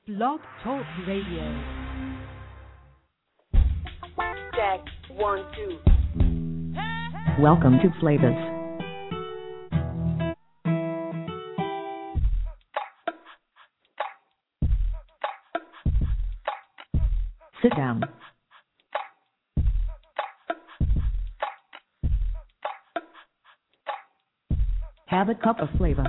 Blog Talk Radio. Check 1, 2. Welcome to Flavas. Sit down. Have a cup of flavor.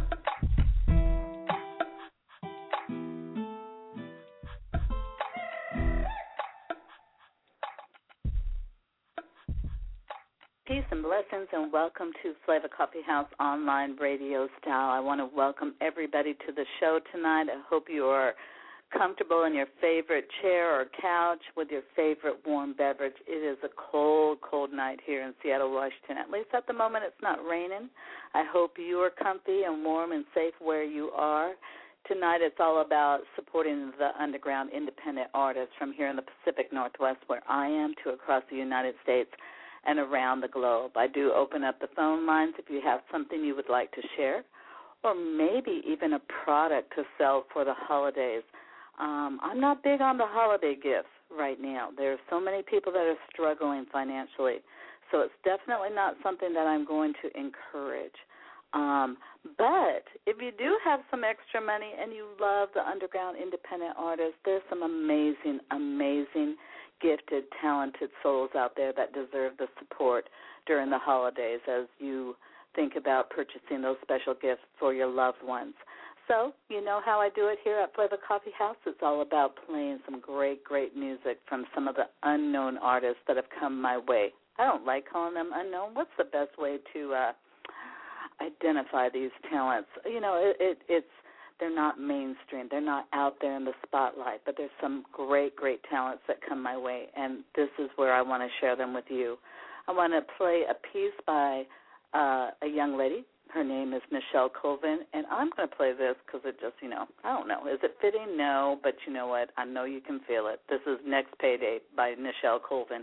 Peace and blessings, and welcome to Flavor Coffee House online radio style. I want to welcome everybody to the show tonight. I hope you are comfortable in your favorite chair or couch with your favorite warm beverage. It is a cold, cold night here in Seattle, Washington. At least at the moment it's not raining. I hope you are comfy and warm and safe where you are. Tonight it's all about supporting the underground independent artists from here in the Pacific Northwest where I am to across the United States and around the globe. I do open up the phone lines if you have something you would like to share or maybe even a product to sell for the holidays. I'm not big on the holiday gifts right now. There are so many people that are struggling financially, so it's definitely not something that I'm going to encourage. But if you do have some extra money and you love the underground independent artists, there's some amazing, amazing gifted, talented souls out there that deserve the support during the holidays as you think about purchasing those special gifts for your loved ones. So, you know how I do it here at Flavor Coffee House. It's all about playing some great, great music from some of the unknown artists that have come my way. I don't like calling them unknown. What's the best way to identify these talents? You know, it's they're not mainstream. They're not out there in the spotlight, but there's some great, great talents that come my way, and this is where I want to share them with you. I want to play a piece by a young lady. Her name is Nichelle Colvin, and I'm going to play this because it just, I don't know. Is it fitting? No, but you know what? I know you can feel it. This is Next Payday by Nichelle Colvin.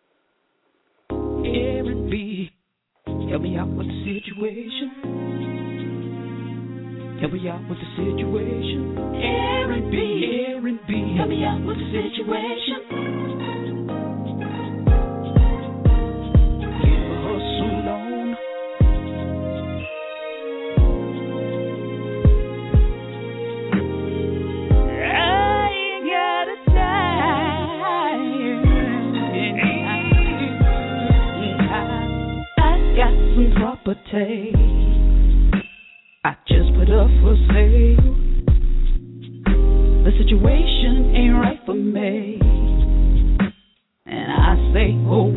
Aaron B, help me out with the situation. Help me out with the situation. Aaron B, help me out with the situation. Get my hustle on. I ain't got a time. I got some property I just put up for sale. The situation ain't right for me, and I say, oh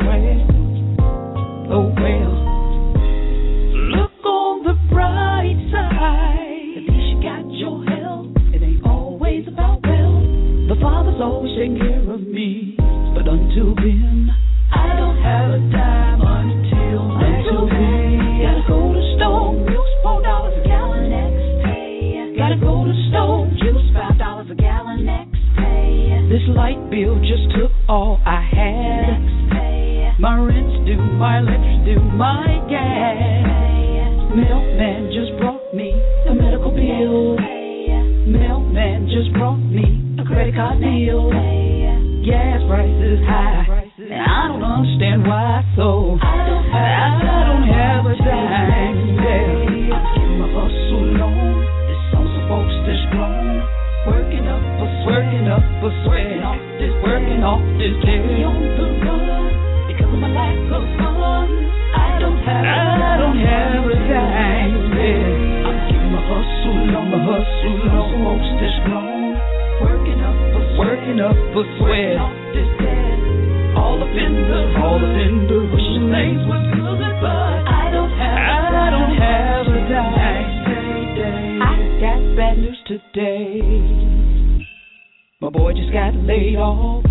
well. Look on the bright side. At least you got your help. It ain't always about wealth. The Father's always taking care of me, but until then, I don't have a dime until then. Gotta go to Stone Mills, $4 a gallon next pay. Gotta go to Stone Juice, $5 a gallon next pay. This light bill just took all I had. Next pay. My rent's due, my electric's due, my gas. Mailman just brought me a medical bill. Mailman just brought me a credit card bill. Gas prices high, and I don't understand why. So I don't have a dime. I'm getting my hustle on. This song's supposed to strong. Working up a sweat. Working off this day. On the run because of my lack of funds. I don't have a dime. I'm getting my hustle on. Supposed to strong. Working up a sweat. All up in the wishing things was good, but I don't have a dime. I got bad news today. My boy just got laid off.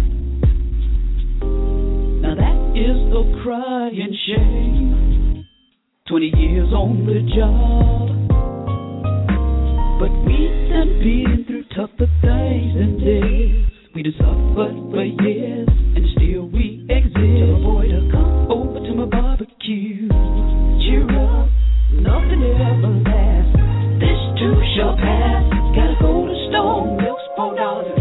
Now that is a crying shame. 20 years on the job, but we've been beating through tougher things than this. We done suffered for years, and still we exist. Tell a boy to come over to my barbecue. Cheer up, nothing ever lasts. This too shall pass. Gotta go to Stone Mills, $4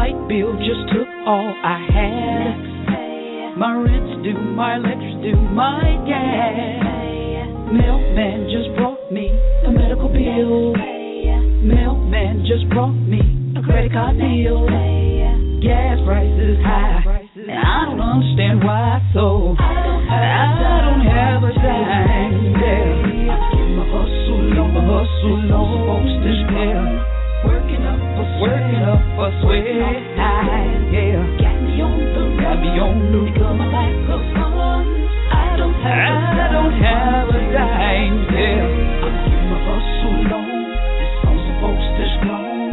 light bill just took all I had. My rent's due, my electric's due, my gas. Mailman just brought me a medical bill. Mailman just brought me a credit card bill. Gas prices high, and I don't understand why. So I don't have a dime. Yeah, I keep my hustle on, folks this year. Working up a sweat. Yeah, got me on the run. My lack of funds, I don't have a dime. Yeah, I keep my hustle on. This song's for folks that's grown.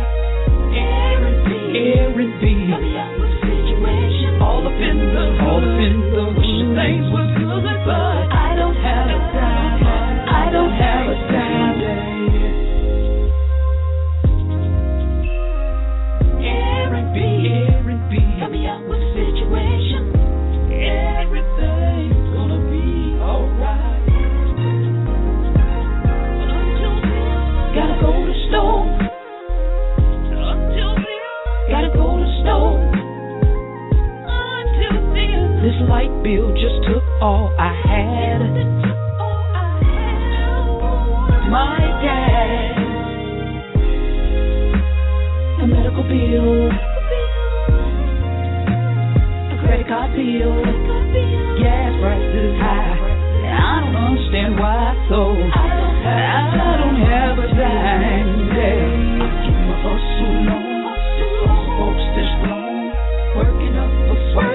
R&B. All up in the wishing things was good, but I don't have a dime. R&B. Help me out with the situation. Everything's gonna be alright. But until then, gotta go to store. Gotta go to store. This light bill just took all I had. My gas, a medical bill, a credit card bill, gas prices high, and I don't understand why. So I don't have a dime. Yeah, I keep my hustle on. Some folks that's grown, working up a sweat.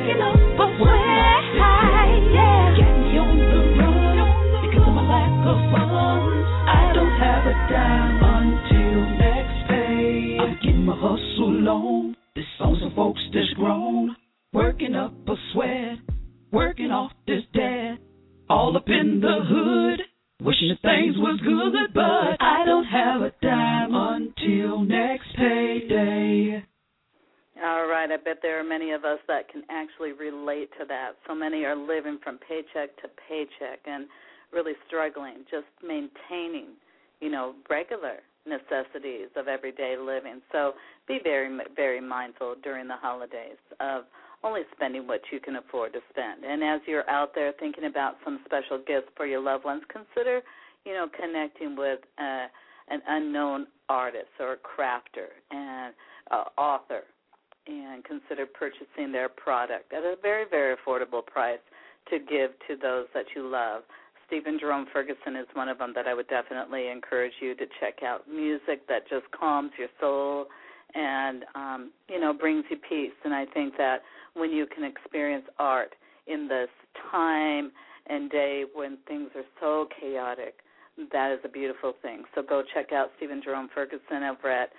Hustle on. This song's for folks that's grown, working up a sweat, working off this debt, all up in the hood, wishing that things was good, but I don't have a dime until next payday. All right, I bet there are many of us that can actually relate to that. So many are living from paycheck to paycheck and really struggling, just maintaining, regular necessities of everyday living. So be very, very mindful during the holidays of only spending what you can afford to spend. And as you're out there thinking about some special gifts for your loved ones, consider, connecting with an unknown artist or a crafter and author, and consider purchasing their product at a very, very affordable price to give to those that you love. Stephen Jerome Ferguson is one of them that I would definitely encourage you to check out. Music that just calms your soul and, brings you peace. And I think that when you can experience art in this time and day when things are so chaotic, that is a beautiful thing. So go check out Stephen Jerome Ferguson over at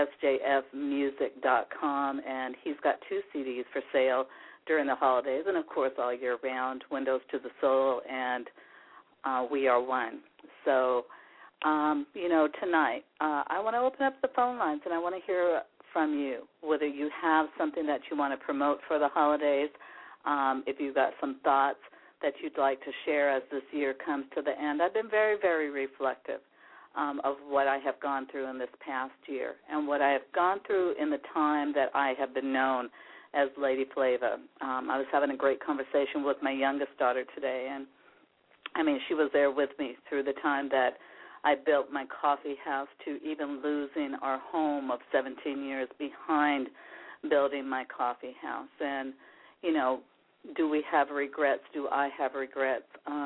sjfmusic.com, and he's got 2 CDs for sale during the holidays and, of course, all year round, Windows to the Soul and We Are One. So, tonight I want to open up the phone lines, and I want to hear from you, whether you have something that you want to promote for the holidays, if you've got some thoughts that you'd like to share as this year comes to the end. I've been very, very reflective of what I have gone through in this past year and what I have gone through in the time that I have been known as Lady Flava. I was having a great conversation with my youngest daughter today, and she was there with me through the time that I built my coffee house to even losing our home of 17 years behind building my coffee house. And, do we have regrets? Do I have regrets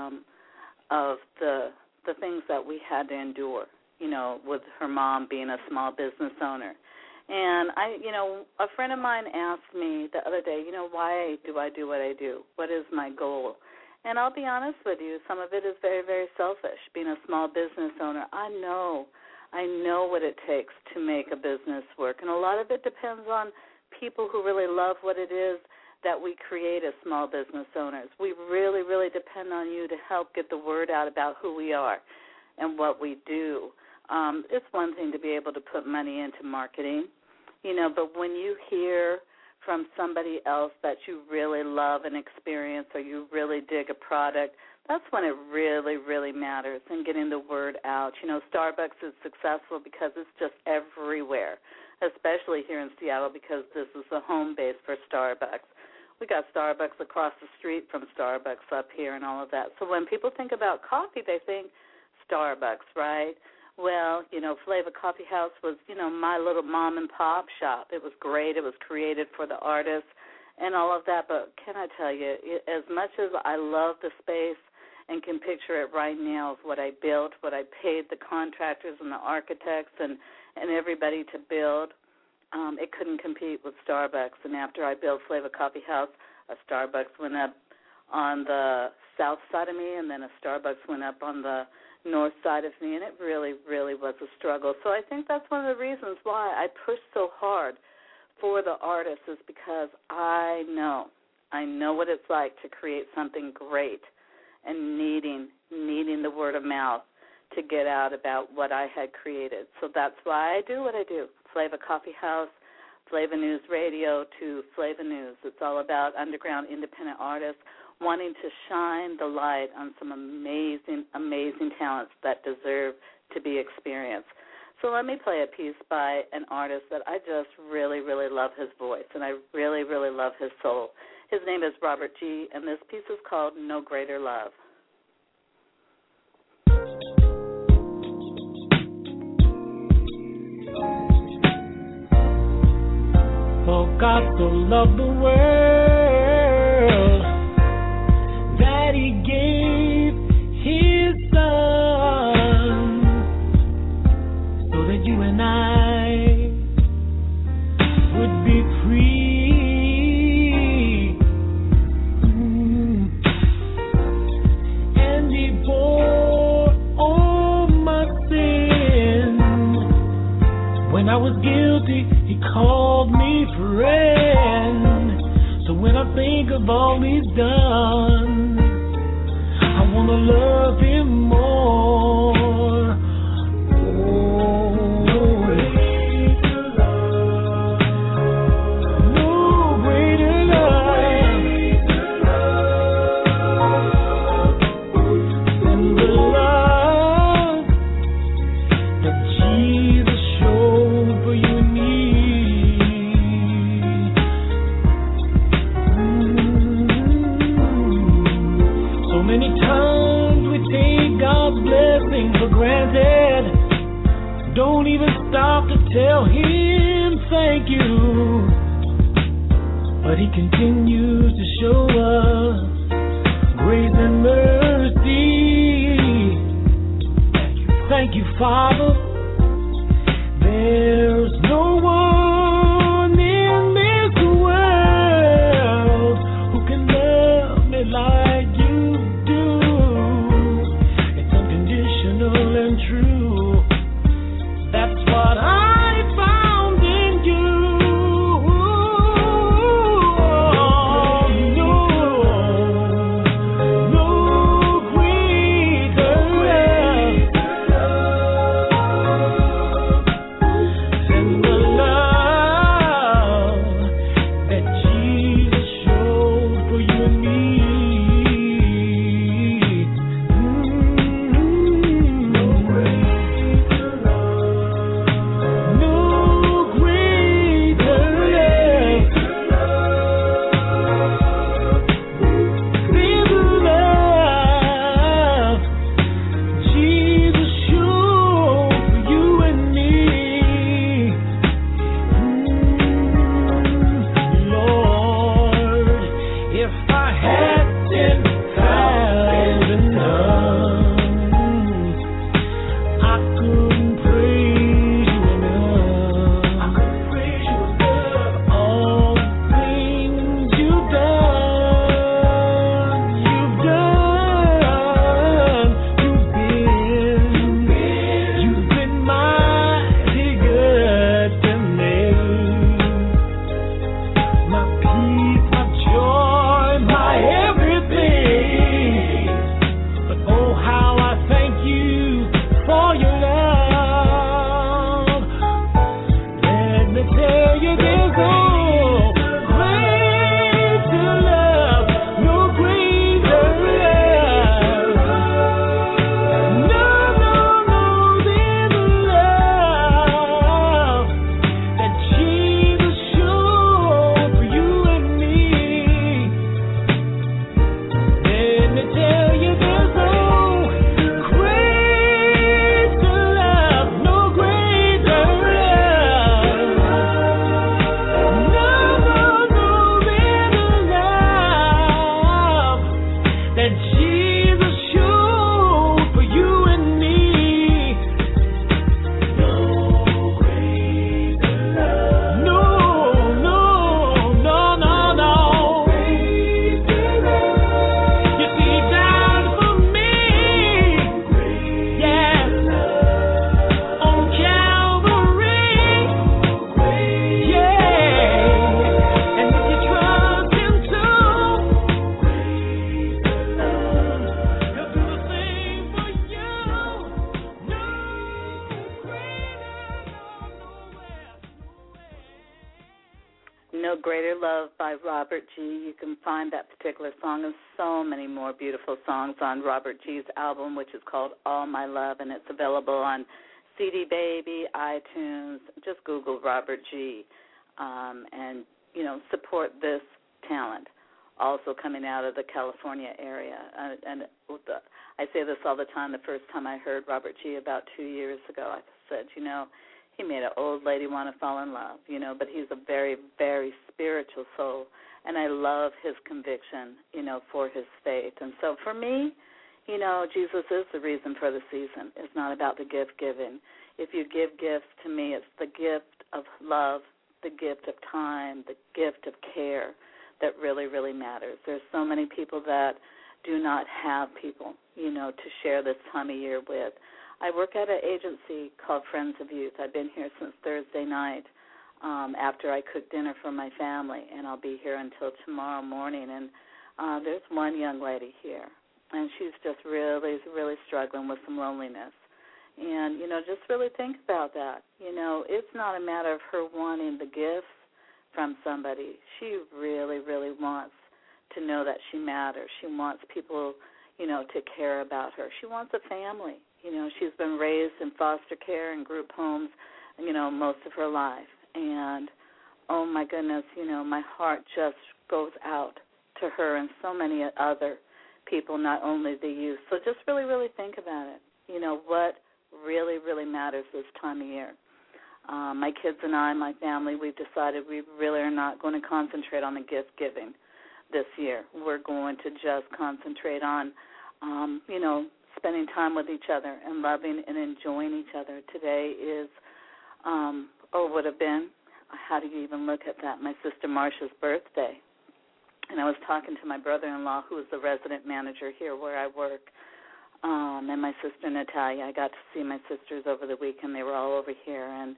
of the things that we had to endure, with her mom being a small business owner. And a friend of mine asked me the other day, why do I do what I do? What is my goal? And I'll be honest with you, some of it is very, very selfish. Being a small business owner, I know what it takes to make a business work. And a lot of it depends on people who really love what it is that we create as small business owners. We really, really depend on you to help get the word out about who we are and what we do. It's one thing to be able to put money into marketing, but when you hear from somebody else that you really love and experience, or you really dig a product that's when it really, really matters in getting the word out. You know, Starbucks is successful because it's just everywhere, especially here in Seattle because this is the home base for Starbucks. We got Starbucks across the street from Starbucks up here and all of that. So when people think about coffee, they think Starbucks, right? Well, you know, Flavor Coffee House was, you know, my little mom and pop shop. It was great. It was created for the artists and all of that. But can I tell you, as much as I love the space and can picture it right now of what I built, what I paid the contractors and the architects and everybody to build, it couldn't compete with Starbucks. And after I built Flavor Coffee House, a Starbucks went up on the south side of me, and then a Starbucks went up on the north side of me, and it really, really was a struggle. So I think that's one of the reasons why I push so hard for the artists is because I know what it's like to create something great and needing the word of mouth to get out about what I had created. So that's why I do what I do. Flavor Coffee House, Flavor News Radio to Flavor News. It's all about underground independent artists wanting to shine the light on some amazing, amazing talents that deserve to be experienced. So let me play a piece by an artist that I just really, really love his voice, and I really, really love his soul. His name is Robert G., and this piece is called No Greater Love. For God so loved the world that He gave His Son, so that you and I would be free. And He bore all my sin. When I was guilty, He called me friend. So when I think of all He's done, I want to love Him more. Don't even stop to tell Him thank you, but He continues to show us grace and mercy. Thank you, Father. There's no one in this world who can love me like You do. It's unconditional and true. That's what I found in You. No greater love than the love that Jesus showed for You and me. No greater. know Greater Love by Robert G. You can find that particular song and so many more beautiful songs on Robert G's album, which is called All My Love, and it's available on CD Baby, iTunes. Just Google Robert G. And, support this talent. Also coming out of the California area. I say this all the time. The first time I heard Robert G. about 2 years ago, I said, he made an old lady want to fall in love, but he's a very, very spiritual soul, and I love his conviction, for his faith. And so for me, Jesus is the reason for the season. It's not about the gift giving. If you give gifts, to me, it's the gift of love, the gift of time, the gift of care that really, really matters. There's so many people that do not have people, to share this time of year with. I work at an agency called Friends of Youth. I've been here since Thursday night after I cook dinner for my family, and I'll be here until tomorrow morning. And there's one young lady here, and she's just really, really struggling with some loneliness. And, just really think about that. It's not a matter of her wanting the gifts from somebody. She really, really wants to know that she matters. She wants people, to care about her. She wants a family. She's been raised in foster care and group homes, most of her life. And, oh, my goodness, my heart just goes out to her and so many other people, not only the youth. So just really, really think about it. What really, really matters this time of year. My kids and I, my family, we've decided we really are not going to concentrate on the gift giving this year. We're going to just concentrate on, spending time with each other and loving and enjoying each other. Today is, would have been, how do you even look at that, my sister Marcia's birthday. And I was talking to my brother-in-law, who is the resident manager here where I work, and my sister Natalia. I got to see my sisters over the weekend. They were all over here. And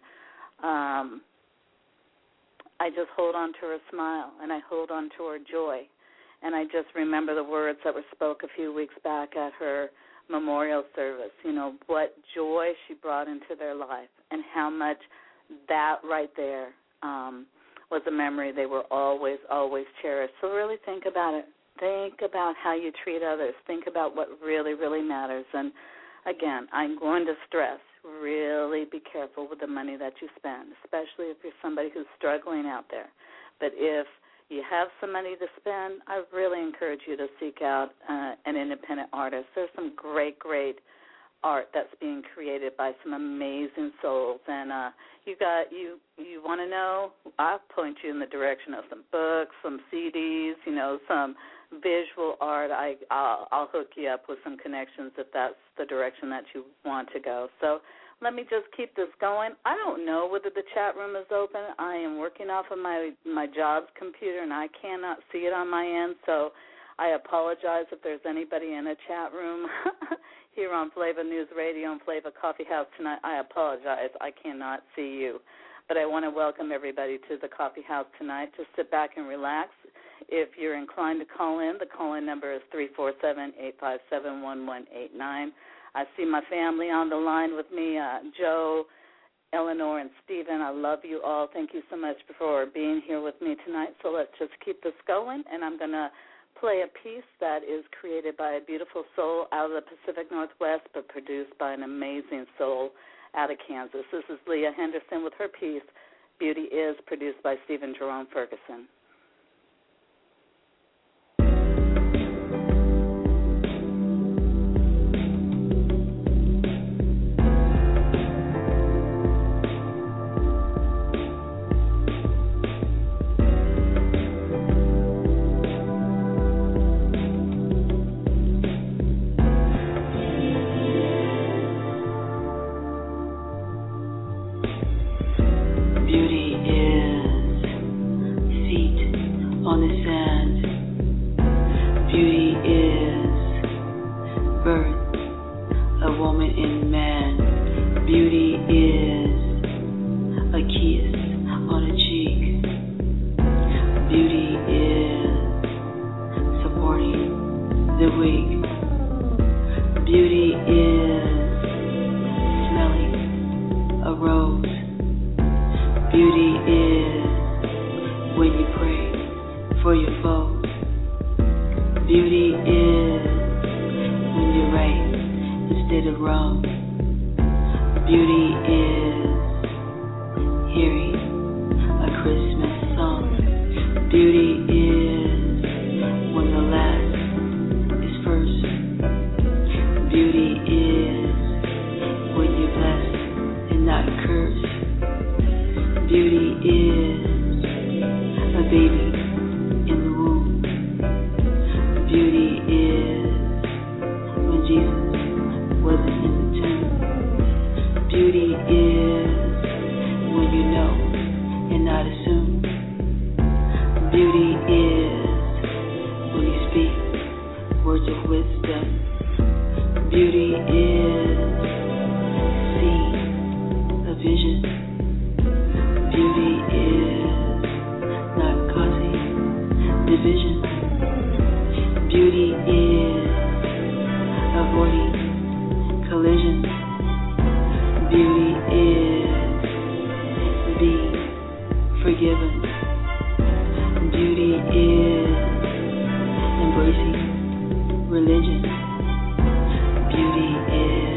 I just hold on to her smile, and I hold on to her joy. And I just remember the words that were spoke a few weeks back at her memorial service, what joy she brought into their life and how much that right there was a memory they were always, always cherished. So really think about it. Think about how you treat others. Think about what really, really matters. And, again, I'm going to stress, really be careful with the money that you spend, especially if you're somebody who's struggling out there. But if you have some money to spend, I really encourage you to seek out an independent artist. There's some great, great art that's being created by some amazing souls. And you want to know, I'll point you in the direction of some books, some CDs, some visual art. I'll hook you up with some connections if that's the direction that you want to go. So let me just keep this going. I don't know whether the chat room is open. I am working off of my job's computer, and I cannot see it on my end, so I apologize if there's anybody in a chat room here on Flava News Radio and Flava Coffee House tonight. I apologize. I cannot see you. But I want to welcome everybody to the Coffee House tonight. Just sit back and relax. If you're inclined to call in, the call-in number is 347-857-1189. I see my family on the line with me, Joe, Eleanor, and Stephen. I love you all. Thank you so much for being here with me tonight. So let's just keep this going, and I'm going to play a piece that is created by a beautiful soul out of the Pacific Northwest, but produced by an amazing soul out of Kansas. This is Leah Henderson with her piece, Beauty Is, produced by Stephen Jerome Ferguson. when you pray for your foes. Beauty is when you're right instead of wrong. Beauty is hearing a Christmas song. Beauty is when the last is first. Beauty is when you're blessed and not cursed. Beauty is a baby in the womb. Beauty is when Jesus wasn't in the tomb. Beauty is when you know and not assume. Beauty is when you speak words of wisdom. Beauty is seeing a vision. Beauty is not causing division. Beauty is avoiding collision. Beauty is being forgiven. Beauty is embracing religion. Beauty is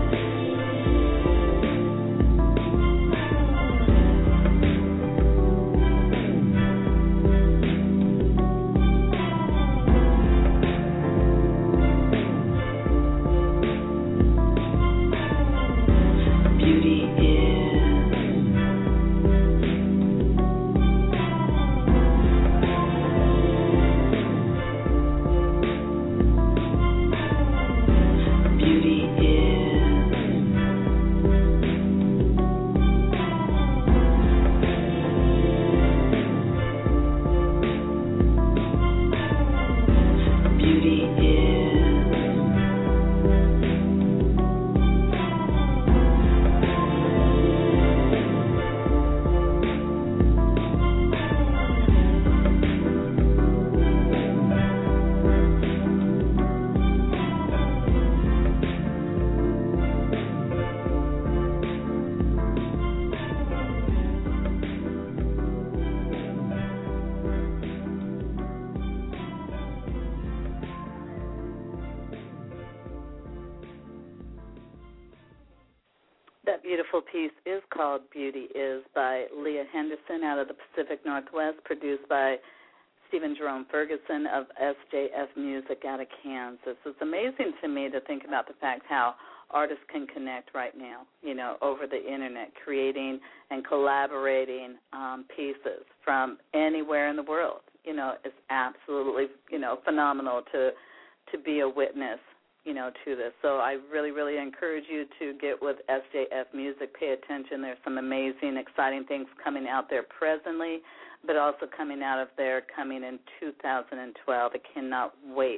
That beautiful piece is called Beauty Is by Leah Henderson out of the Pacific Northwest, produced by Stephen Jerome Ferguson of SJF Music out of Kansas. It's amazing to me to think about the fact how artists can connect right now, over the Internet, creating and collaborating pieces from anywhere in the world. It's absolutely, phenomenal to be a witness to this. So I really, really encourage you to get with SJF Music. Pay attention. There's some amazing, exciting things coming out there presently, but also coming out of there coming in 2012. I cannot wait.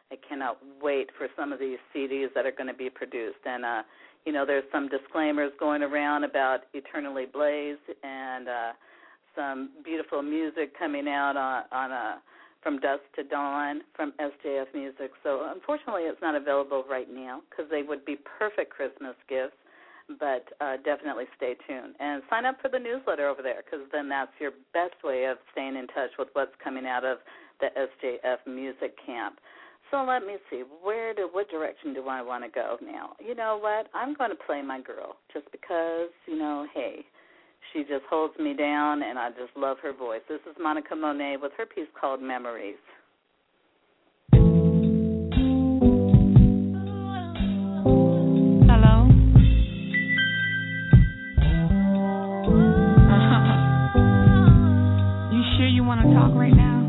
For some of these CDs that are going to be produced. And, there's some disclaimers going around about Eternally Blaze and some beautiful music coming out on From Dusk to Dawn from SJF Music. So unfortunately it's not available right now because they would be perfect Christmas gifts, but definitely stay tuned. And sign up for the newsletter over there because then that's your best way of staying in touch with what's coming out of the SJF Music Camp. So let me see, what direction do I want to go now? You know what? I'm going to play my girl just because, hey, she just holds me down, and I just love her voice. This is Monica Monet with her piece called Memories. Hello? You sure you want to talk right now?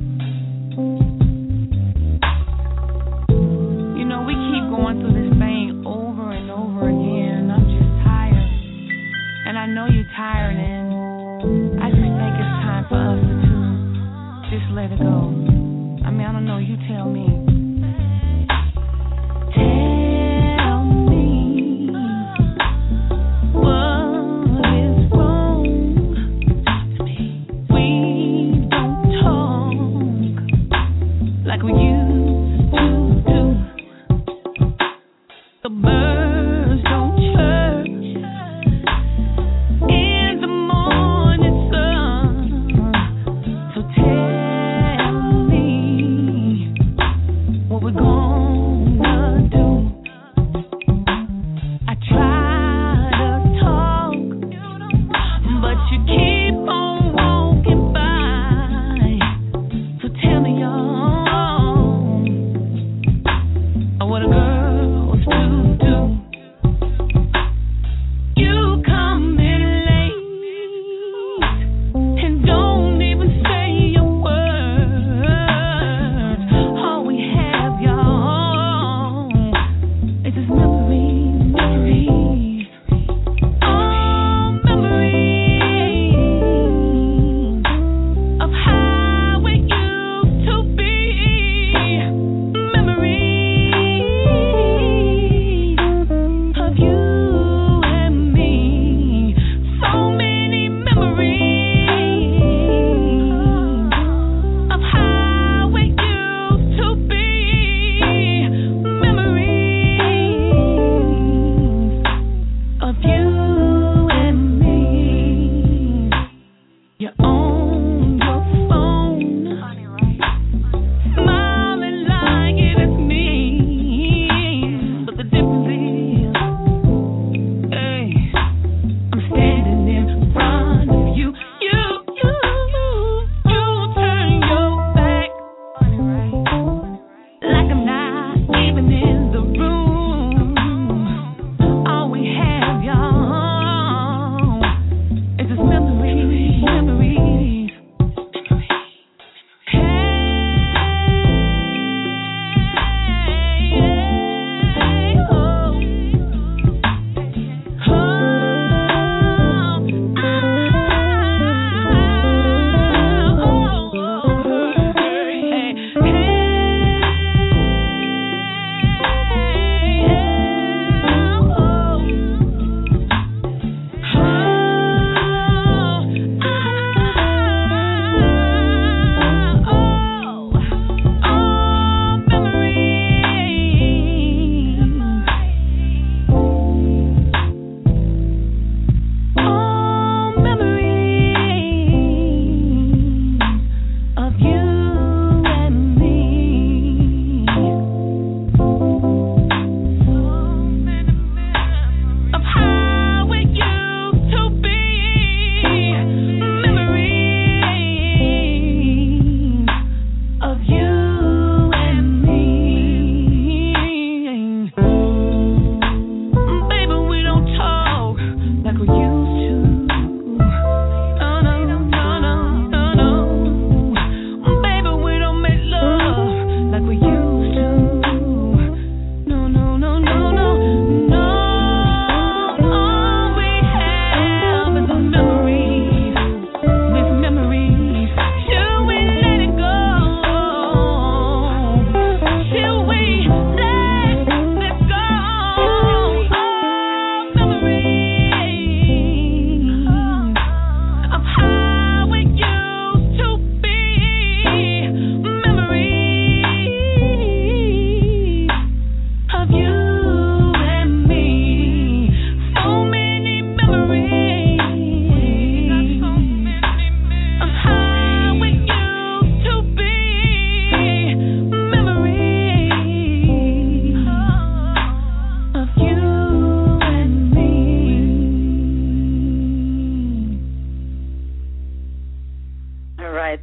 We keep going through this thing over and over again. I'm just tired. And I know you're tired, and I just think it's time for us to just let it go. I mean, I don't know. You tell me. Tell me what is wrong with me. We don't talk like we used to do. The birds don't chirp in the morning sun.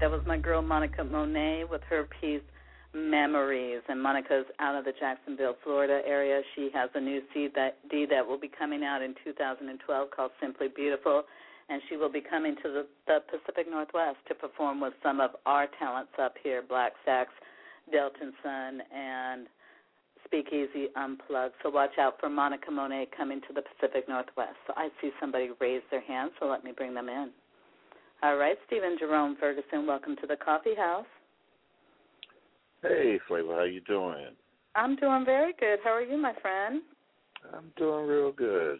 That was my girl Monica Monet with her piece Memories. And Monica's out of the Jacksonville, Florida area. She has a new CD that will be coming out in 2012 called Simply Beautiful. And she will be coming to the Pacific Northwest to perform with some of our talents up here, Black Sax, Delton Sun, and Speakeasy Unplugged. So watch out for Monica Monet coming to the Pacific Northwest. So I see somebody raise their hand, so let me bring them in. All right, Stephen Jerome Ferguson, welcome to the Coffee House. Hey, Flavor, how you doing? I'm doing very good. How are you, my friend? I'm doing real good,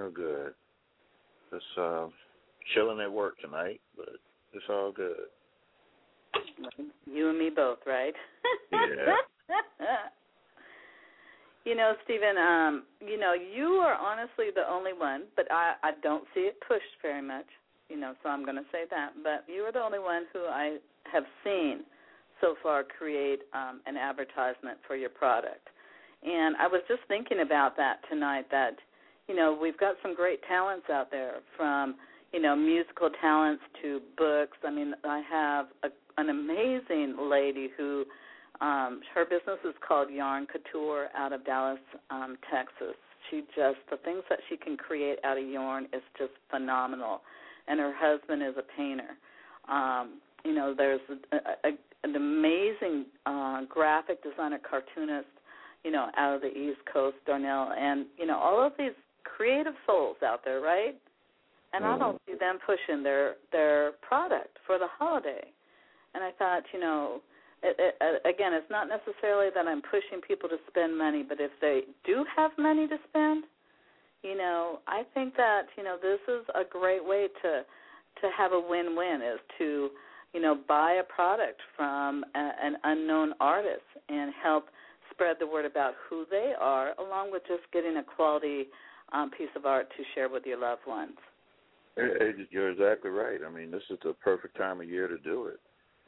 Just chilling at work tonight, but it's all good. You and me both, right? Yeah. You know, Stephen, you are honestly the only one, but I don't see it pushed very much, so I'm going to say that. But you are the only one who I have seen so far create an advertisement for your product. And I was just thinking about that tonight, that, we've got some great talents out there, from, musical talents to books. I mean, I have an amazing lady who, her business is called Yarn Couture out of Dallas, Texas. The things that she can create out of yarn is just phenomenal. And her husband is a painter. There's an amazing graphic designer, cartoonist, out of the East Coast, Darnell, and, all of these creative souls out there, right? And I don't see them pushing their product for the holiday. And I thought, again, it's not necessarily that I'm pushing people to spend money, but if they do have money to spend, I think that, this is a great way to have a win-win, is to, buy a product from an unknown artist and help spread the word about who they are, along with just getting a quality piece of art to share with your loved ones. You're exactly right. I mean, this is the perfect time of year to do it.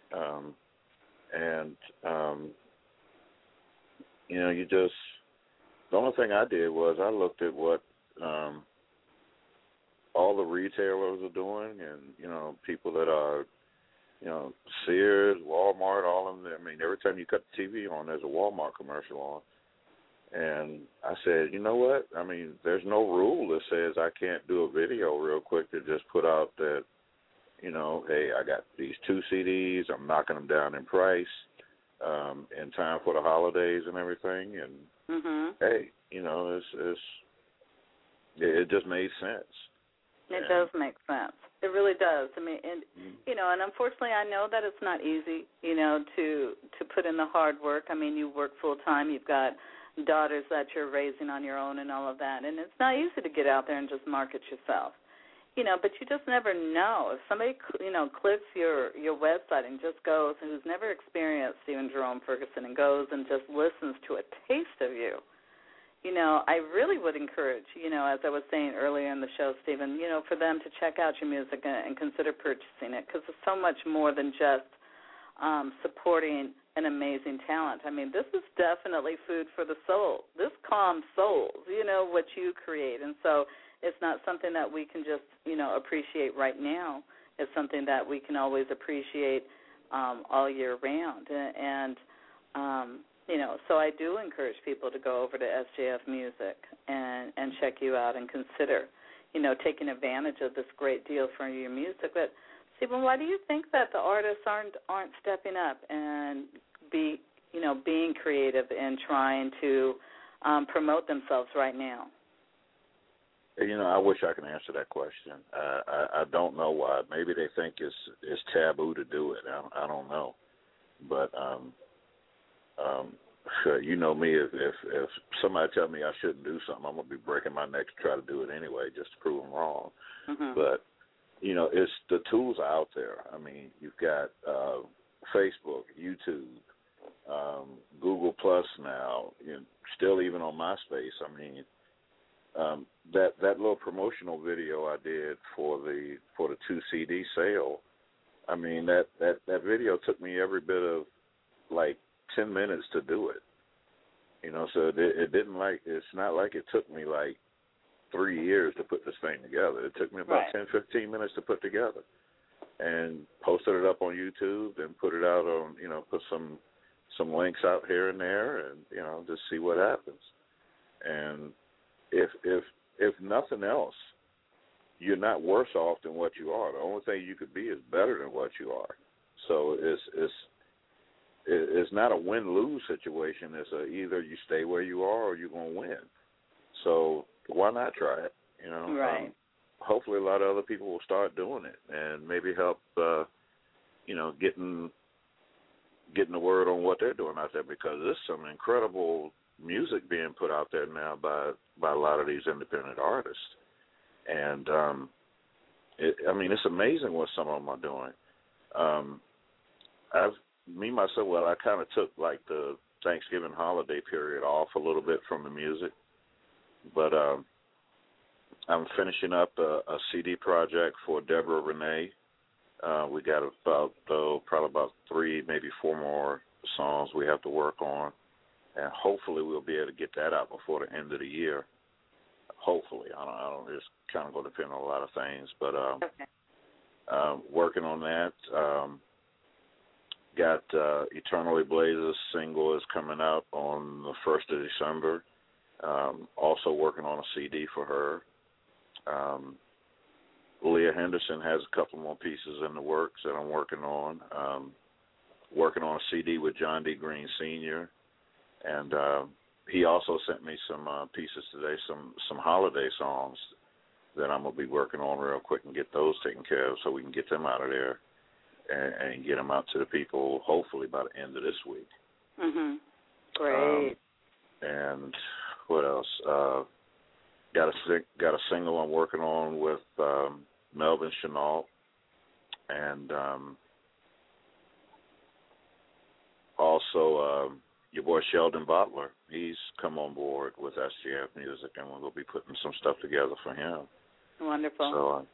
The only thing I did was I looked at what all the retailers are doing, and, people that are, Sears, Walmart, all of them. I mean, every time you cut the TV on, there's a Walmart commercial on. And I said, you know what? I mean, there's no rule that says I can't do a video real quick to just put out that, hey, I got these 2 CDs, I'm knocking them down in price in time for the holidays and everything. And, hey, it just made sense. It does make sense. It really does. I mean, and unfortunately, I know that it's not easy, to put in the hard work. I mean, you work full time. You've got daughters that you're raising on your own and all of that, and it's not easy to get out there and just market yourself. But you just never know. If somebody, clicks your website and just goes, and who's never experienced Stephen Jerome Ferguson, and goes and just listens to a taste of you, I really would encourage, as I was saying earlier in the show, Stephen, for them to check out your music and consider purchasing it, because it's so much more than just supporting an amazing talent. I mean, this is definitely food for the soul. This calms souls, what you create. And so it's not something that we can just, appreciate right now. It's something that we can always appreciate all year round. And so I do encourage people to go over to SJF Music and check you out and consider, taking advantage of this great deal for your music. But, Stephen, why do you think that the artists aren't stepping up and being creative and trying to promote themselves right now? I wish I could answer that question. I don't know why. Maybe they think it's taboo to do it. I don't know. But you know me. If somebody tell me I shouldn't do something, I'm gonna be breaking my neck to try to do it anyway, just to prove them wrong. But it's the tools are out there. I mean, you've got Facebook, YouTube, Google Plus now. Still even on MySpace. I mean, that little promotional video I did for the 2 CD sale. I mean, that video took me every bit of like 10 minutes to do it. So it's not like it took me like 3 years to put this thing together. It took me about 10, 15 minutes to put together. and posted it up on YouTube and put it out on, put some links out here and there, and just see what happens. And if nothing else, you're not worse off than what you are. The only thing you could be is better than what you are. So it's not a win-lose situation. It's either you stay where you are or you're going to win. So why not try it? Right. Hopefully a lot of other people will start doing it and maybe help, getting the word on what they're doing out there, because there's some incredible music being put out there now by a lot of these independent artists. And, it's amazing what some of them are doing. I kind of took like the Thanksgiving holiday period off a little bit from the music, but I'm finishing up a CD project for Deborah Renee. We got probably about 3, maybe 4 more songs we have to work on, and hopefully we'll be able to get that out before the end of the year. Hopefully, I don't. It's kind of going to depend on a lot of things, but working on that. Got Eternally Blazes single is coming out on the 1st of December. Also working on a CD for her. Leah Henderson has a couple more pieces in the works that I'm working on. Working on a CD with John D. Green Sr. And he also sent me some pieces today, some holiday songs that I'm going to be working on real quick and get those taken care of so we can get them out of there and get them out to the people hopefully by the end of this week. Mm-hmm. Great. And what else? Got a single I'm working on with Melvin Chenault, and also your boy Sheldon Butler. He's come on board with SGF Music, and we're going to be putting some stuff together for him. Wonderful. So,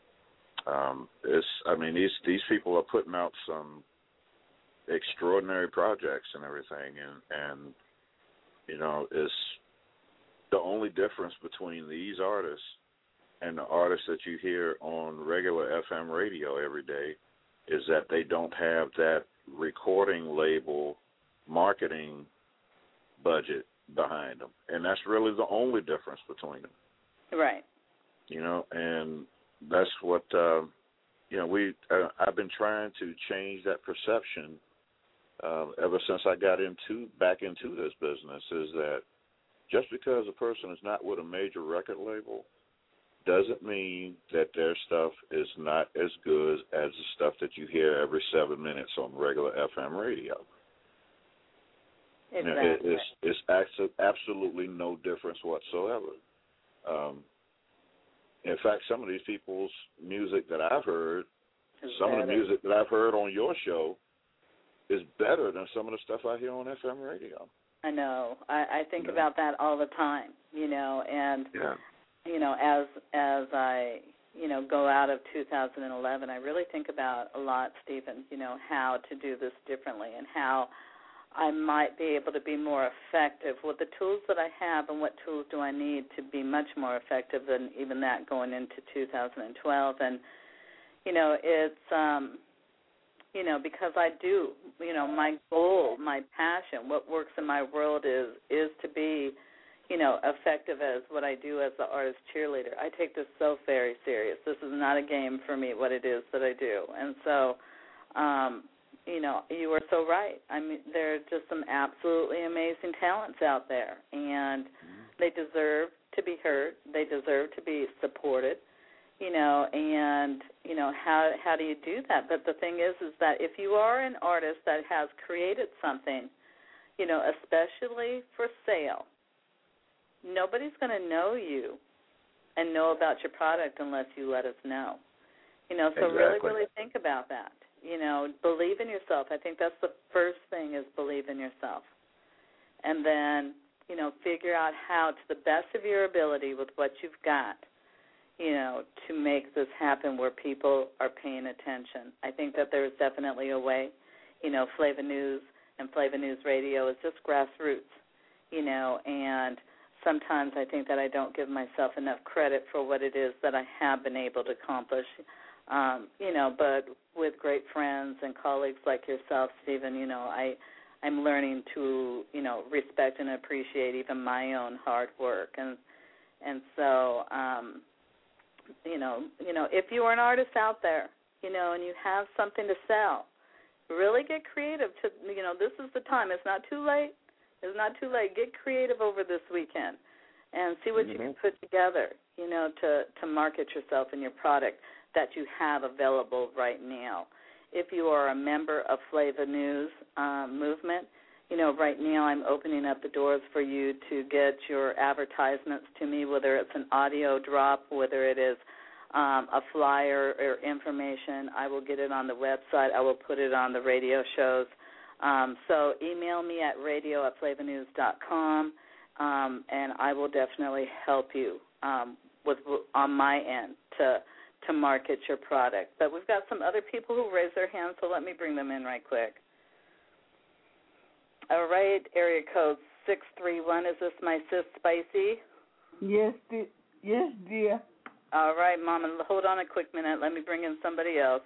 these people are putting out some extraordinary projects and everything, and it's the only difference between these artists and the artists that you hear on regular FM radio every day is that they don't have that recording label marketing budget behind them, and that's really the only difference between them. Right. And that's what I've been trying to change that perception ever since I got back into this business, is that just because a person is not with a major record label doesn't mean that their stuff is not as good as the stuff that you hear every 7 minutes on regular FM radio. Exactly. It's absolutely no difference whatsoever. In fact, some of these people's music that I've heard, some of the music that I've heard on your show is better than some of the stuff I hear on FM radio. I know. I think about that all the time, and, as I, go out of 2011, I really think about a lot, Stephen, how to do this differently and how I might be able to be more effective with the tools that I have, and what tools do I need to be much more effective than even that going into 2012. And, it's, because I do, my goal, my passion, what works in my world is to be, effective as what I do as the artist cheerleader. I take this so very serious. This is not a game for me, what it is that I do. And so, you are so right. There are just some absolutely amazing talents out there, and they deserve to be heard. They deserve to be supported, and, how do you do that? But the thing is that if you are an artist that has created something, especially for sale, nobody's going to know you and know about your product unless you let us know. So Exactly. really think about that. Believe in yourself. I think that's the first thing, is believe in yourself. And then, figure out how, to the best of your ability with what you've got, to make this happen where people are paying attention. I think that there's definitely a way. Flava News and Flava News Radio is just grassroots, and sometimes I think that I don't give myself enough credit for what it is that I have been able to accomplish. But with great friends and colleagues like yourself, Stephen, I'm learning to, respect and appreciate even my own hard work. And so, if you are an artist out there, and you have something to sell, really get creative. This is the time. It's not too late. It's not too late. Get creative over this weekend and see what you can put together, to market yourself and your product that you have available right now. If you are a member of Flava News movement, right now I'm opening up the doors for you to get your advertisements to me, whether it's an audio drop, whether it is a flyer or information. I will get it on the website. I will put it on the radio shows. So email me at radio@flavanews.com, and I will definitely help you on my end to market your product. But we've got some other people who raised their hands, so let me bring them in right quick. All right, area code 631. Is this my sis Spicy? Yes, dear. All right, Mama, hold on a quick minute. Let me bring in somebody else.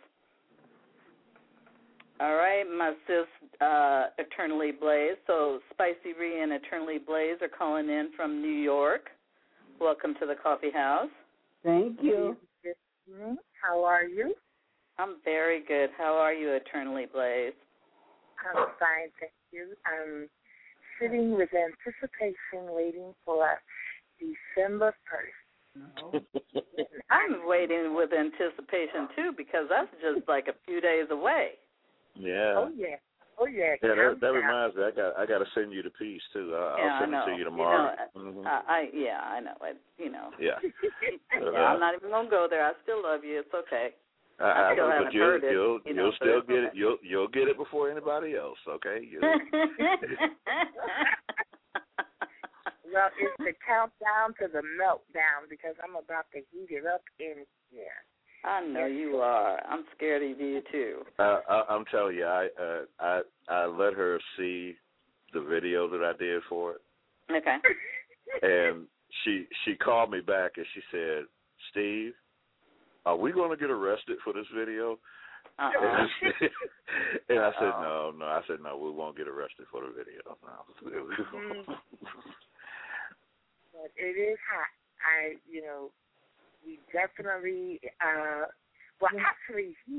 All right, my sis Eternally Blaze. So Spicy Ree and Eternally Blaze are calling in from New York. Welcome to the coffee house. Thank you. How are you? I'm very good. How are you, Eternally Blaze? I'm fine, thank you. I'm sitting with anticipation waiting for December 1st. I'm waiting with anticipation, too, because that's just like a few days away. Yeah. Oh, yeah. Yeah, that reminds me. I got to send you the piece too. I'll send it to you tomorrow. I know it. Yeah. I'm not even gonna go there. I still love you. It's okay. I still haven't heard it. You'll still get it. You'll get it before anybody else. Okay. Well, it's the countdown to the meltdown because I'm about to heat it up in here. I know you are. I'm scared of you too. I'm telling you, I let her see the video that I did for it. Okay. And she called me back and she said, "Steve, are we going to get arrested for this video?" And I said, "No." I said, "No, we won't get arrested for the video." No. But it is hot. We definitely, actually, he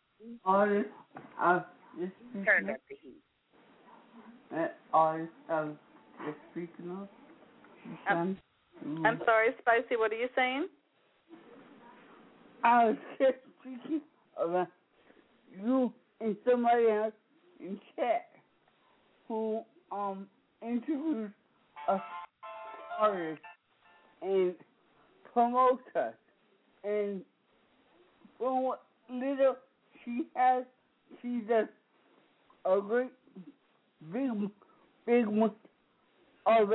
turned up the heat. I'm sorry, Spicy, what are you saying? I was just speaking about you and somebody else in chat who interviewed us artists and promote us, and from what little she has, she does a great big one of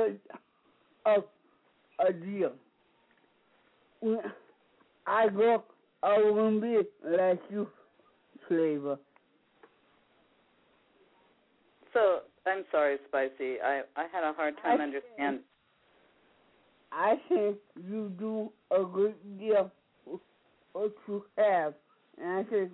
a deal. When I grow up, I won't be like you, Flava. So I'm sorry, Spicy. I had a hard time understanding. I think you do a great deal what you have. And I said,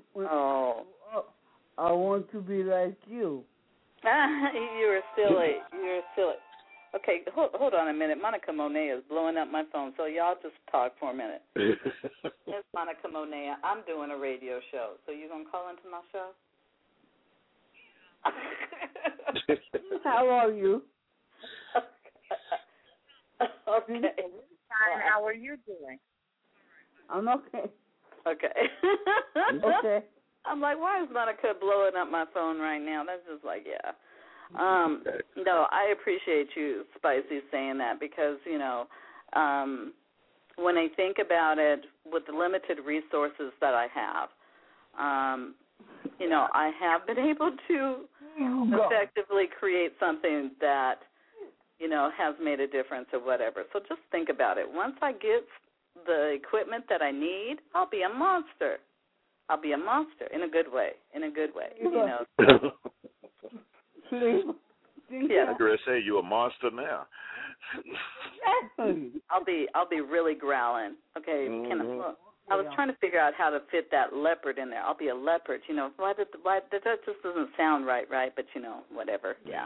I want to be like you. You're silly. You're silly. Okay, hold on a minute. Monica Monet is blowing up my phone, so y'all just talk for a minute. It's Monica Monet. I'm doing a radio show, so you going to call into my show? How are you? Okay. Fine. How are you doing? I'm okay. Okay. Okay. I'm like, why is Monica blowing up my phone right now? That's just like, yeah. No, I appreciate you, Spicy, saying that because, when I think about it, with the limited resources that I have, I have been able to effectively create something that, has made a difference or whatever. So just think about it. Once I get the equipment that I need, I'll be a monster. I'll be a monster in a good way. Yeah, I was say you're a monster now. I'll be really growling. Okay, I was trying to figure out how to fit that leopard in there. I'll be a leopard. Why that just doesn't sound right? But whatever. Yeah.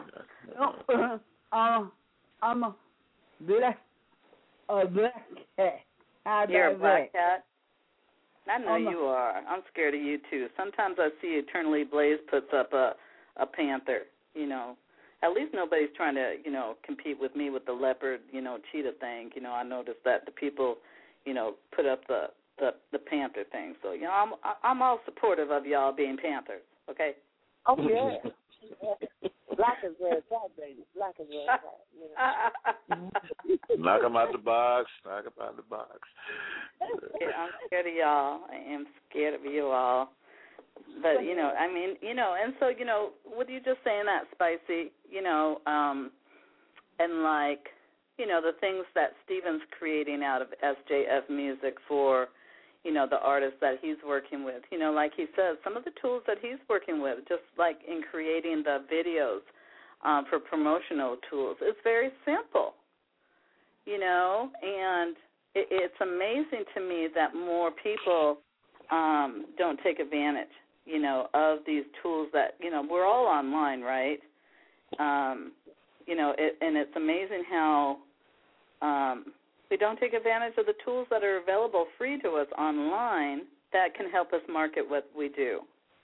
I'm a black cat. You're a black cat? I know you are. I'm scared of you, too. Sometimes I see Eternally Blaze puts up a panther, At least nobody's trying to, compete with me with the leopard, cheetah thing. I noticed that the people, put up the panther thing. So, I'm all supportive of y'all being panthers, okay? Oh, yeah. Black is red, white, baby. Black is red, white. Knock them out the box. Yeah, I'm scared of y'all. I am scared of you all. But, and so, with you just saying that, Spicy, and like, the things that Steven's creating out of SJF music for, the artists that he's working with, like he says, some of the tools that he's working with, just like in creating the videos for promotional tools, it's very simple, and it's amazing to me that more people don't take advantage, of these tools that, we're all online, right? And it's amazing how we don't take advantage of the tools that are available free to us online that can help us market what we do.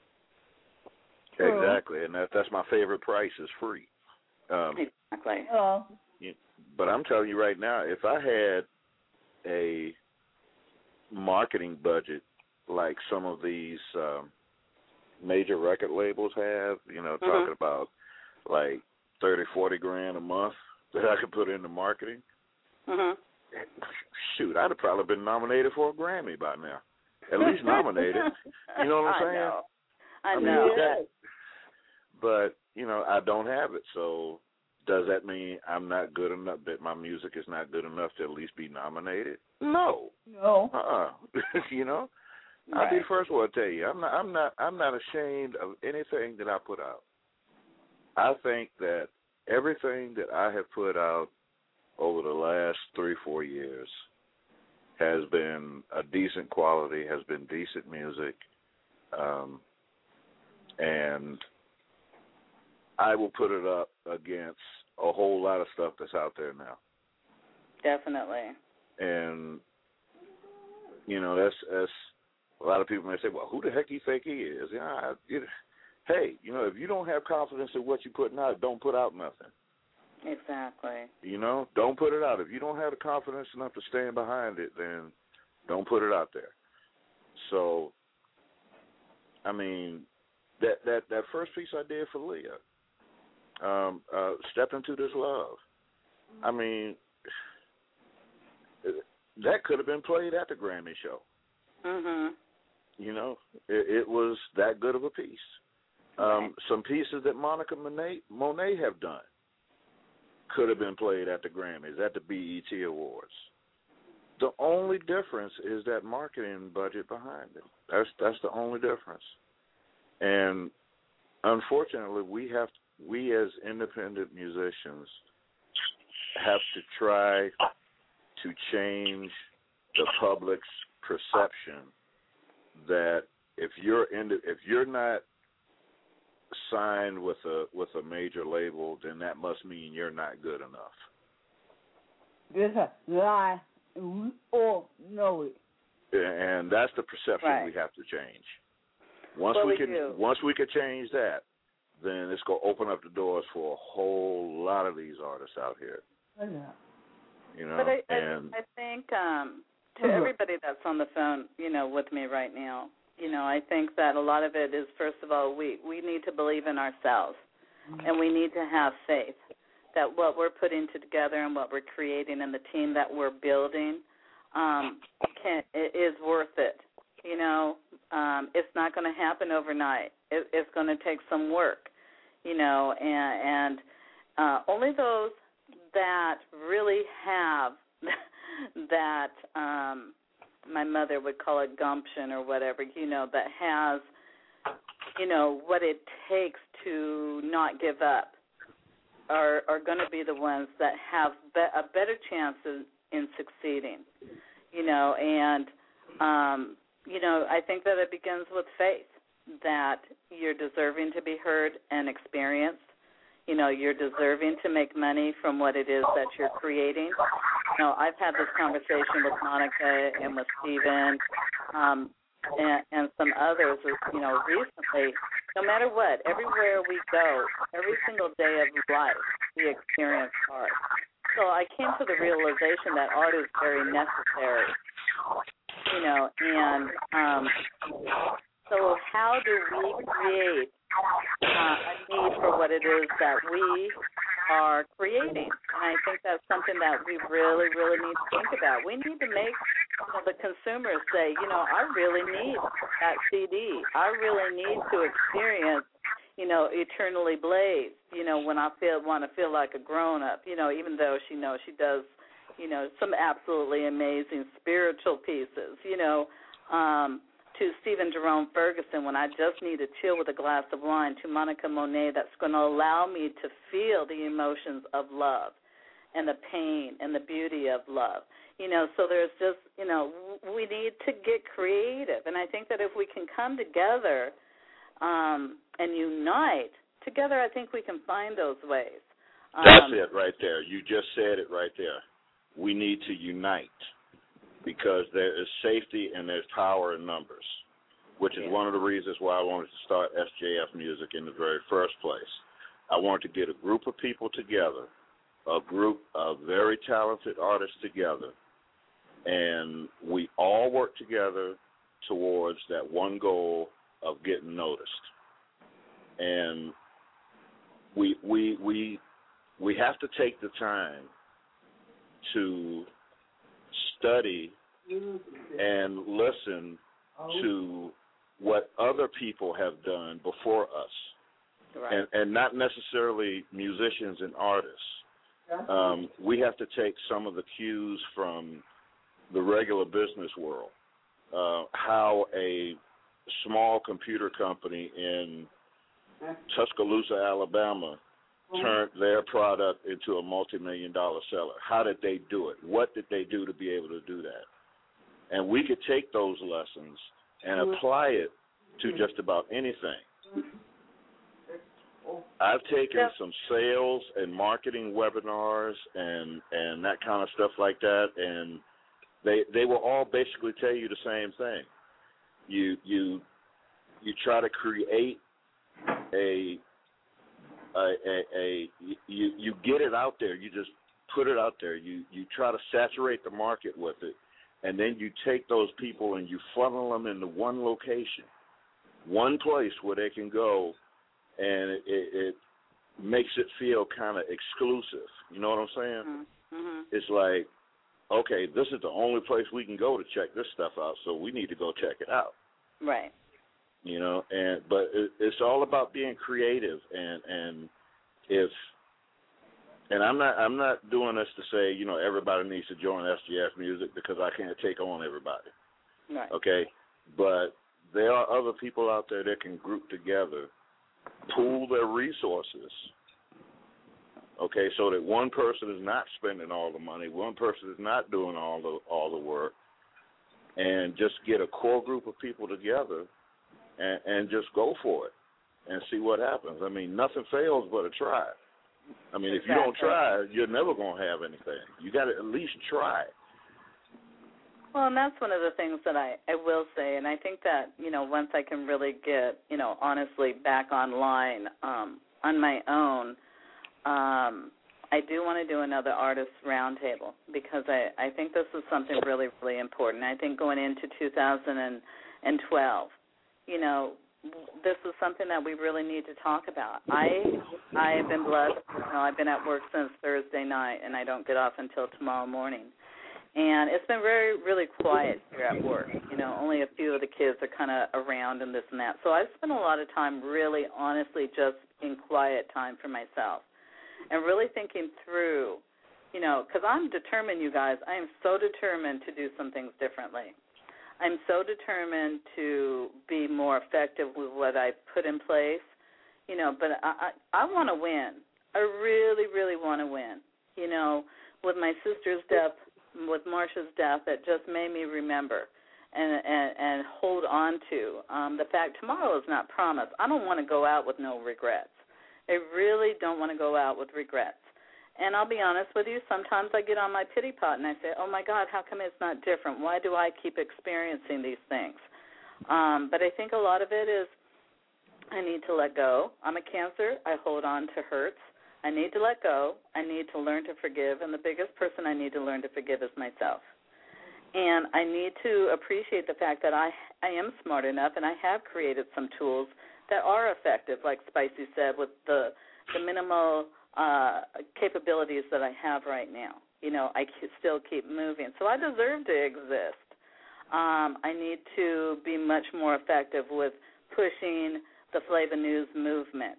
Exactly, and that's my favorite price is free. Exactly. But I'm telling you right now, if I had a marketing budget like some of these major record labels have, talking about like 30, 40 grand a month that I could put into marketing, shoot, I'd have probably been nominated for a Grammy by now. At least nominated. You know what I'm saying? I know. But, I don't have it. So does that mean I'm not good enough, that my music is not good enough to at least be nominated? No. I'll be the first one to tell you. I'm not ashamed of anything that I put out. I think that everything that I have put out over the last 3-4 years has been a decent quality, has been decent music, and I will put it up against a whole lot of stuff that's out there now. Definitely. And, that's a lot of people may say, well, who the heck do you think he is? Hey, if you don't have confidence in what you're putting out, don't put out nothing. Exactly. Don't put it out. If you don't have the confidence enough to stand behind it, then don't put it out there. So, that first piece I did for Leah, Step Into This Love, that could have been played at the Grammy show. It was that good of a piece. Some pieces that Monica Monet have done could have been played at the Grammys, at the BET Awards. The only difference is that marketing budget behind it. That's the only difference. And unfortunately, we as independent musicians have to try to change the public's perception that if you're not signed with a major label, then that must mean you're not good enough. It's a lie. We all know it. And that's the perception we have to change. Once we can change that, then it's going to open up the doors for a whole lot of these artists out here. But I think to everybody that's on the phone, with me right now, I think that a lot of it is, first of all, we need to believe in ourselves, and we need to have faith that what we're putting together and what we're creating and the team that we're building is worth it. It's not going to happen overnight. It's going to take some work, and only those that really have that, my mother would call it gumption or whatever, that has, what it takes to not give up, are going to be the ones that have a better chance in succeeding, and, I think that it begins with faith, that you're deserving to be heard and experienced. You're deserving to make money from what it is that you're creating. I've had this conversation with Monica and with Stephen and some others, recently. No matter what, everywhere we go, every single day of life, we experience art. So I came to the realization that art is very necessary, so how do we create a need for what it is that we are creating? And I think that's something that we really, really need to think about. We need to make the consumers say, I really need that CD. I really need to experience, Eternally Blazed, when I want to feel like a grown-up, even though she knows she does, some absolutely amazing spiritual pieces, to Stephen Jerome Ferguson, when I just need to chill with a glass of wine, to Monica Monet, that's going to allow me to feel the emotions of love and the pain and the beauty of love. So there's just, we need to get creative. And I think that if we can come together and unite together, I think we can find those ways. That's it right there. You just said it right there. We need to unite, because there is safety and there's power in numbers, which is one of the reasons why I wanted to start SJF Music in the very first place. I wanted to get a group of people together, a group of very talented artists together, and we all work together towards that one goal of getting noticed. And we have to take the time to study and listen to what other people have done before us, right. and not necessarily musicians and artists. We have to take some of the cues from the regular business world, how a small computer company in Tuscaloosa, Alabama, turned their product into a multi-million-dollar seller. How did they do it? What did they do to be able to do that? And we could take those lessons and apply it to just about anything. I've taken some sales and marketing webinars and that kind of stuff like that, and they will all basically tell you the same thing. You try to create you get it out there. You just put it out there. You try to saturate the market with it, and then you take those people and you funnel them into one location, one place where they can go, and it makes it feel kind of exclusive. You know what I'm saying? Mm-hmm. It's like, okay, this is the only place we can go to check this stuff out, so we need to go check it out. Right. But it's all about being creative, and I'm not doing this to say everybody needs to join SJF Music, because I can't take on everybody. Right. Okay, but there are other people out there that can group together, pool their resources. Okay, so that one person is not spending all the money, one person is not doing all the work, and just get a core group of people together. And just go for it and see what happens. I mean, nothing fails but a try. I mean, if you don't try, you're never going to have anything. You got to at least try. Well, and that's one of the things that I will say, and I think that, once I can really get, honestly back online on my own, I do want to do another artist roundtable, because I think this is something really, really important. I think going into 2012, this is something that we really need to talk about. I have been blessed. I've been at work since Thursday night, and I don't get off until tomorrow morning. And it's been very, really quiet here at work. Only a few of the kids are kind of around and this and that. So I've spent a lot of time really, honestly, just in quiet time for myself and really thinking through, because I'm determined, you guys. I am so determined to do some things differently. I'm so determined to be more effective with what I put in place, but I want to win. I really, really want to win. You know, with my sister's death, with Marsha's death, it just made me remember and hold on to the fact tomorrow is not promised. I don't want to go out with no regrets. I really don't want to go out with regrets. And I'll be honest with you, sometimes I get on my pity pot and I say, oh, my God, how come it's not different? Why do I keep experiencing these things? But I think a lot of it is I need to let go. I'm a Cancer. I hold on to hurts. I need to let go. I need to learn to forgive. And the biggest person I need to learn to forgive is myself. And I need to appreciate the fact that I am smart enough and I have created some tools that are effective, like Spicy said, with the minimal capabilities that I have right now. You know, I still keep moving. So I deserve to exist. I need to be much more effective with pushing the Flava News movement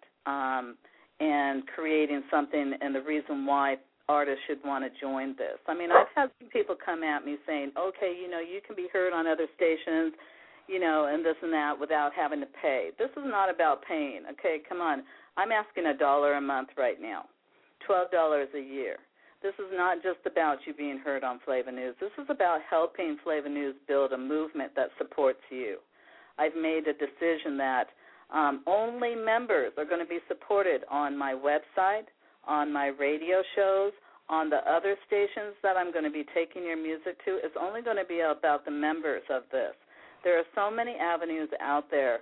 and creating something and the reason why artists should want to join this. I mean, I've had some people come at me saying, okay, you know, you can be heard on other stations, you know, and this and that without having to pay. This is not about paying, okay? Come on. I'm asking $1 a month right now, $12 a year. This is not just about you being heard on Flava News. This is about helping Flava News build a movement that supports you. I've made a decision that only members are going to be supported on my website, on my radio shows, on the other stations that I'm going to be taking your music to. It's only going to be about the members of this. There are so many avenues out there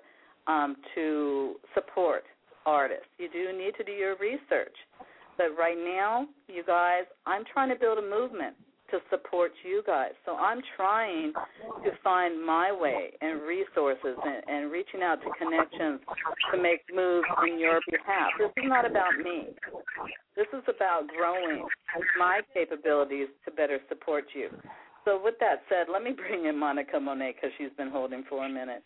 to support artists. You do need to do your research. But right now, you guys, I'm trying to build a movement to support you guys. So I'm trying to find my way and resources and reaching out to connections to make moves on your behalf. This is not about me. This is about growing my capabilities to better support you. So with that said, let me bring in Monica Monet because she's been holding for a minute.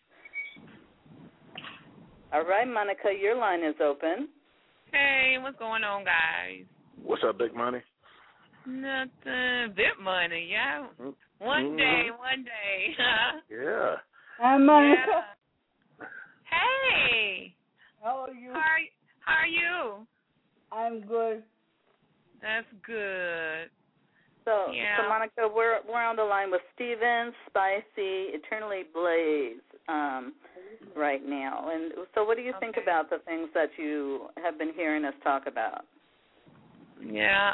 All right, Monica, your line is open. Hey, what's going on, guys? What's up, Big Money? Nothing. Big money, yeah. One day. Yeah. Hi, Monica. Yeah. Hey. How are you? How are you? I'm good. That's good. So Monica, we're on the line with Steven, Spicy, Eternally Blaze right now. And so what do you think about the things that you have been hearing us talk about? Yeah,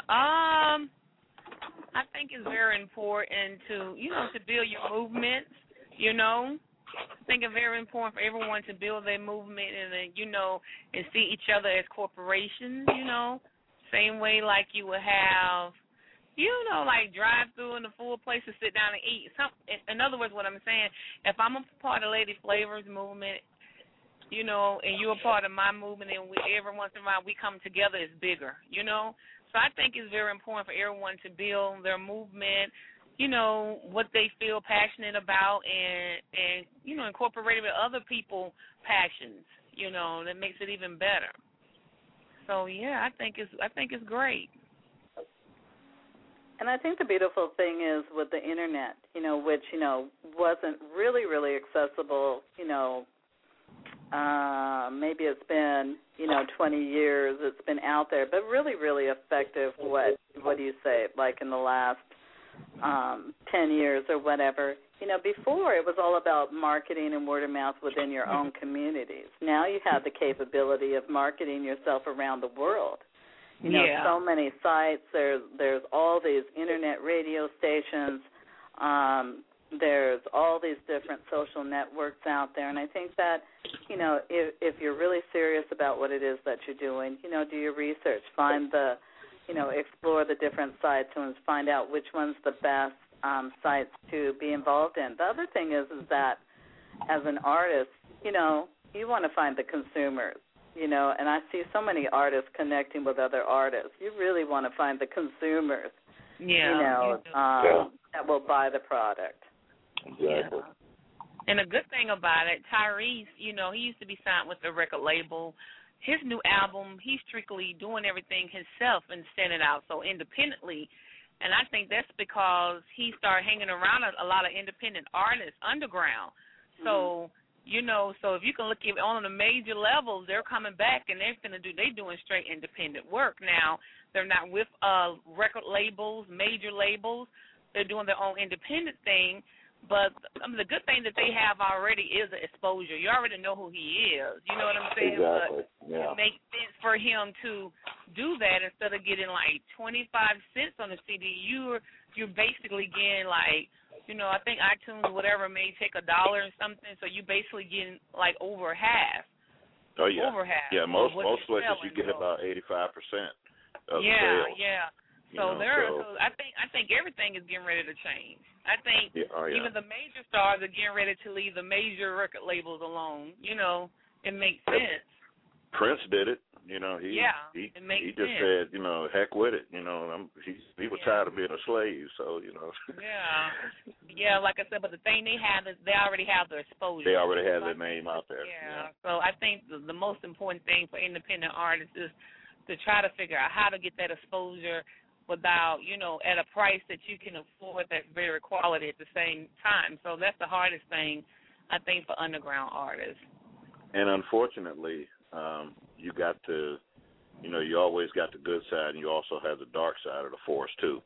I think it's very important to build your movements, I think it's very important for everyone to build their movement and and see each other as corporations, same way like you would have, like drive through in the full place to sit down and eat. In other words, what I'm saying, if I'm a part of Lady Flavors movement, and you're a part of my movement, and every once in a while we come together, it's bigger, So I think it's very important for everyone to build their movement, what they feel passionate about, and incorporate it with other people's passions, that makes it even better. So yeah, I think it's great. And I think the beautiful thing is with the internet, which wasn't really, really accessible, maybe it's been, 20 years it's been out there, but really, really effective, what do you say, like in the last 10 years or whatever. Before it was all about marketing and word of mouth within your own communities. Now you have the capability of marketing yourself around the world. So many sites, there's all these internet radio stations, there's all these different social networks out there, and I think that, if you're really serious about what it is that you're doing, do your research, find the, explore the different sites and find out which one's the best sites to be involved in. The other thing is that as an artist, you want to find the consumers, and I see so many artists connecting with other artists. You really want to find the consumers, that will buy the product. Exactly. Yeah. And a good thing about it, Tyrese, he used to be signed with the record label. His new album, he's strictly doing everything himself and sending it out so independently. And I think that's because he started hanging around a lot of independent artists underground. So You know, so if you can look at on the major levels, they're coming back and they're doing straight independent work now. They're not with record labels, major labels. They're doing their own independent thing. But the good thing that they have already is the exposure. You already know who he is. You know what I'm saying? Exactly. But it makes sense for him to do that instead of getting like 25 cents on the CD. You're basically getting like, you know, I think iTunes or whatever may take $1 or something, so you basically getting like over half. Oh yeah. Over half. Yeah, most places you get about 85% of the sales. Yeah. So so I think everything is getting ready to change. I think even the major stars are getting ready to leave the major record labels alone. You know, it makes sense. Prince did it. You know, he just said, you know, heck with it. You know, he was tired of being a slave, so you know. Yeah, like I said, but the thing they have is they already have their exposure. They already have their name out there. Yeah. So I think the most important thing for independent artists is to try to figure out how to get that exposure without, you know, at a price that you can afford that very quality at the same time. So that's the hardest thing, I think, for underground artists. And unfortunately, you got to, you know, you always got the good side, and you also have the dark side of the force too.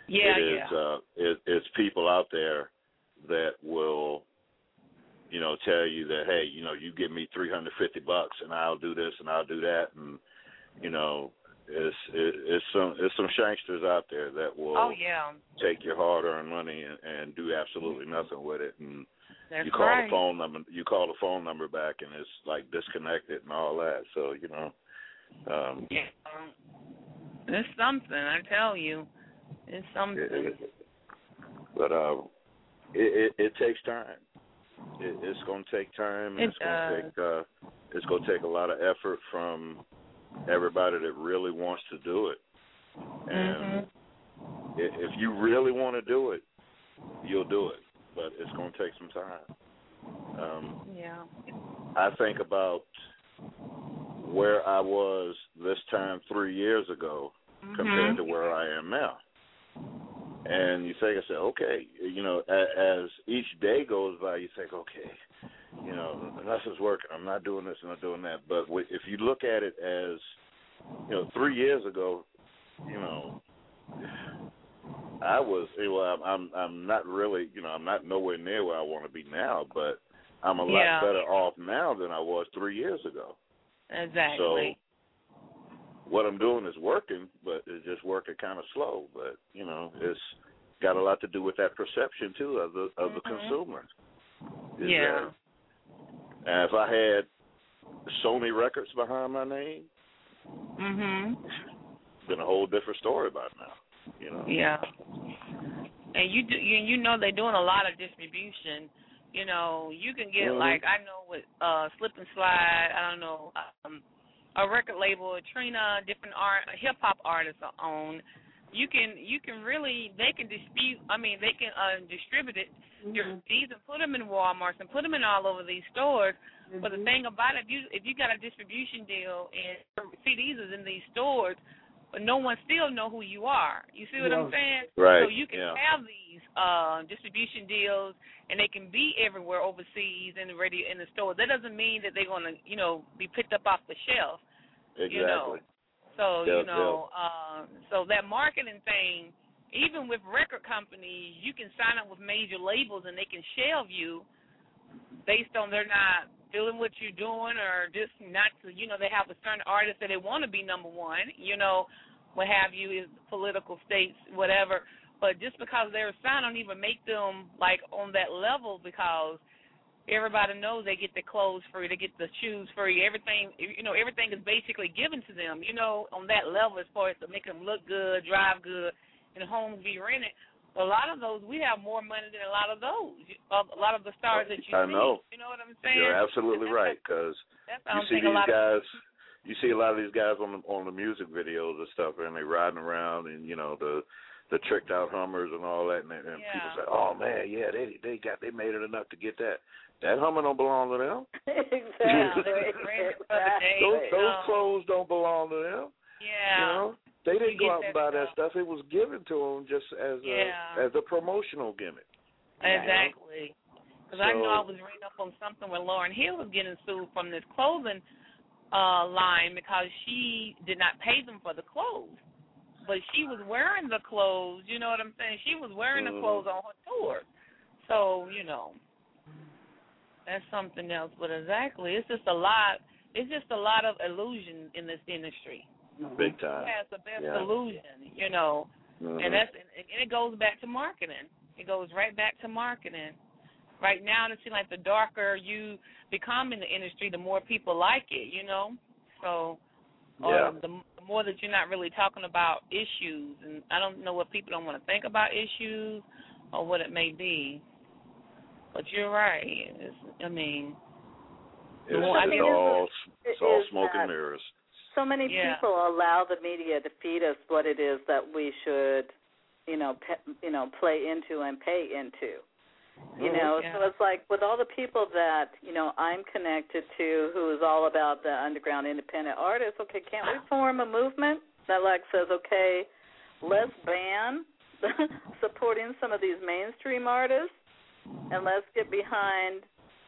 It's people out there that will, you know, tell you that, hey, you know, you give me $350 and I'll do this and I'll do that, and you know, it's some shanksters out there that will take your hard-earned money and do absolutely nothing with it, and you call the phone number back and it's like disconnected and all that. So you know, it's something, I tell you, it's something. But it takes time. It's going to take time, and it's going to take a lot of effort from everybody that really wants to do it. And if you really want to do it, you'll do it. But it's going to take some time. I think about where I was this time 3 years ago compared to where I am now. And you think, I said, okay, you know, as each day goes by, you think, okay, you know, nothing's working. I'm not doing this, I'm not doing that. But if you look at it as, you know, 3 years ago, you know, I'm not really, you know, I'm not nowhere near where I want to be now, but I'm a lot better off now than I was 3 years ago. Exactly. So what I'm doing is working, but it's just working kind of slow. But, you know, it's got a lot to do with that perception, too, of the consumer. And if I had Sony Records behind my name, it's been a whole different story by now, you know. Yeah. And you know they're doing a lot of distribution. You know, you can get like, I know with Slip and Slide, I don't know, a record label, Trina, different hip hop artists are on. You can really, they can distribute it, your CDs and put them in Walmarts and put them in all over these stores. But the thing about it, if you got a distribution deal and CDs is in these stores, but no one still know who you are. You see what I'm saying? Right. So you can have these distribution deals, and they can be everywhere overseas in the store. That doesn't mean that they're going to, you know, be picked up off the shelf. Exactly. You know. So so that marketing thing, even with record companies, you can sign up with major labels, and they can shelve you based on they're not feeling what you're doing, or just not to, you know, they have a certain artist that they want to be number one, you know, what have you, is political states, whatever. But just because they're signed, don't even make them like on that level, because everybody knows they get the clothes free, they get the shoes free, everything, you know, everything is basically given to them, you know, on that level as far as to make them look good, drive good, and homes be rented. A lot of those, we have more money than a lot of those. A lot of the stars that you see. I know. You know what I'm saying? You're absolutely right, because you see these guys. You see a lot of these guys on the music videos and stuff, and they riding around in, you know, the tricked out Hummers and all that, and people say, "Oh man, yeah, they made it enough to get that." That Hummer don't belong to them. Exactly. those clothes don't belong to them. Yeah. You know? They didn't go out and buy that stuff. It was given to them just as a promotional gimmick. Exactly. Because I know I was reading up on something where Lauryn Hill was getting sued from this clothing line because she did not pay them for the clothes. But she was wearing the clothes, you know what I'm saying? She was wearing the clothes on her tour. So, you know, that's something else. But exactly, it's just a lot of illusion in this industry. Big time. It has the best illusion, you know. And it goes back to marketing. It goes right back to marketing. Right now, it seems like the darker you become in the industry, the more people like it, you know. So the more that you're not really talking about issues, and I don't know what people don't want to think about issues or what it may be. But you're right. It's all smoke and mirrors. So many people allow the media to feed us what it is that we should, play into and pay into. You know, so it's like with all the people that, I'm connected to who is all about the underground independent artists, okay, can't we form a movement that says, okay, let's ban supporting some of these mainstream artists and let's get behind,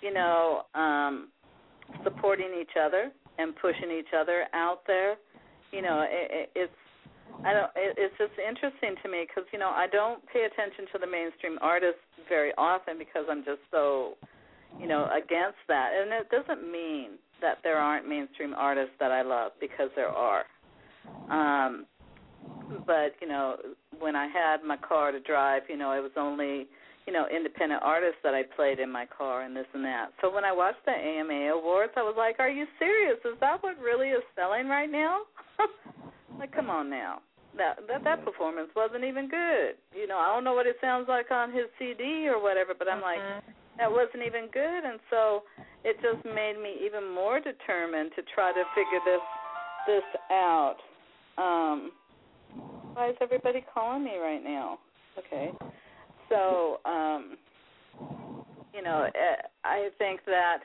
supporting each other and pushing each other out there. It's just interesting to me because, I don't pay attention to the mainstream artists very often because I'm just so, against that. And it doesn't mean that there aren't mainstream artists that I love because there are. But, when I had my car to drive, it was only, independent artists that I played in my car and this and that. So when I watched the AMA Awards, I was like, are you serious? Is that what really is selling right now? Like, come on now. That performance wasn't even good. I don't know what it sounds like on his CD or whatever, but I'm like, that wasn't even good. And so it just made me even more determined to try to figure this out. Why is everybody calling me right now? Okay. So, I think that,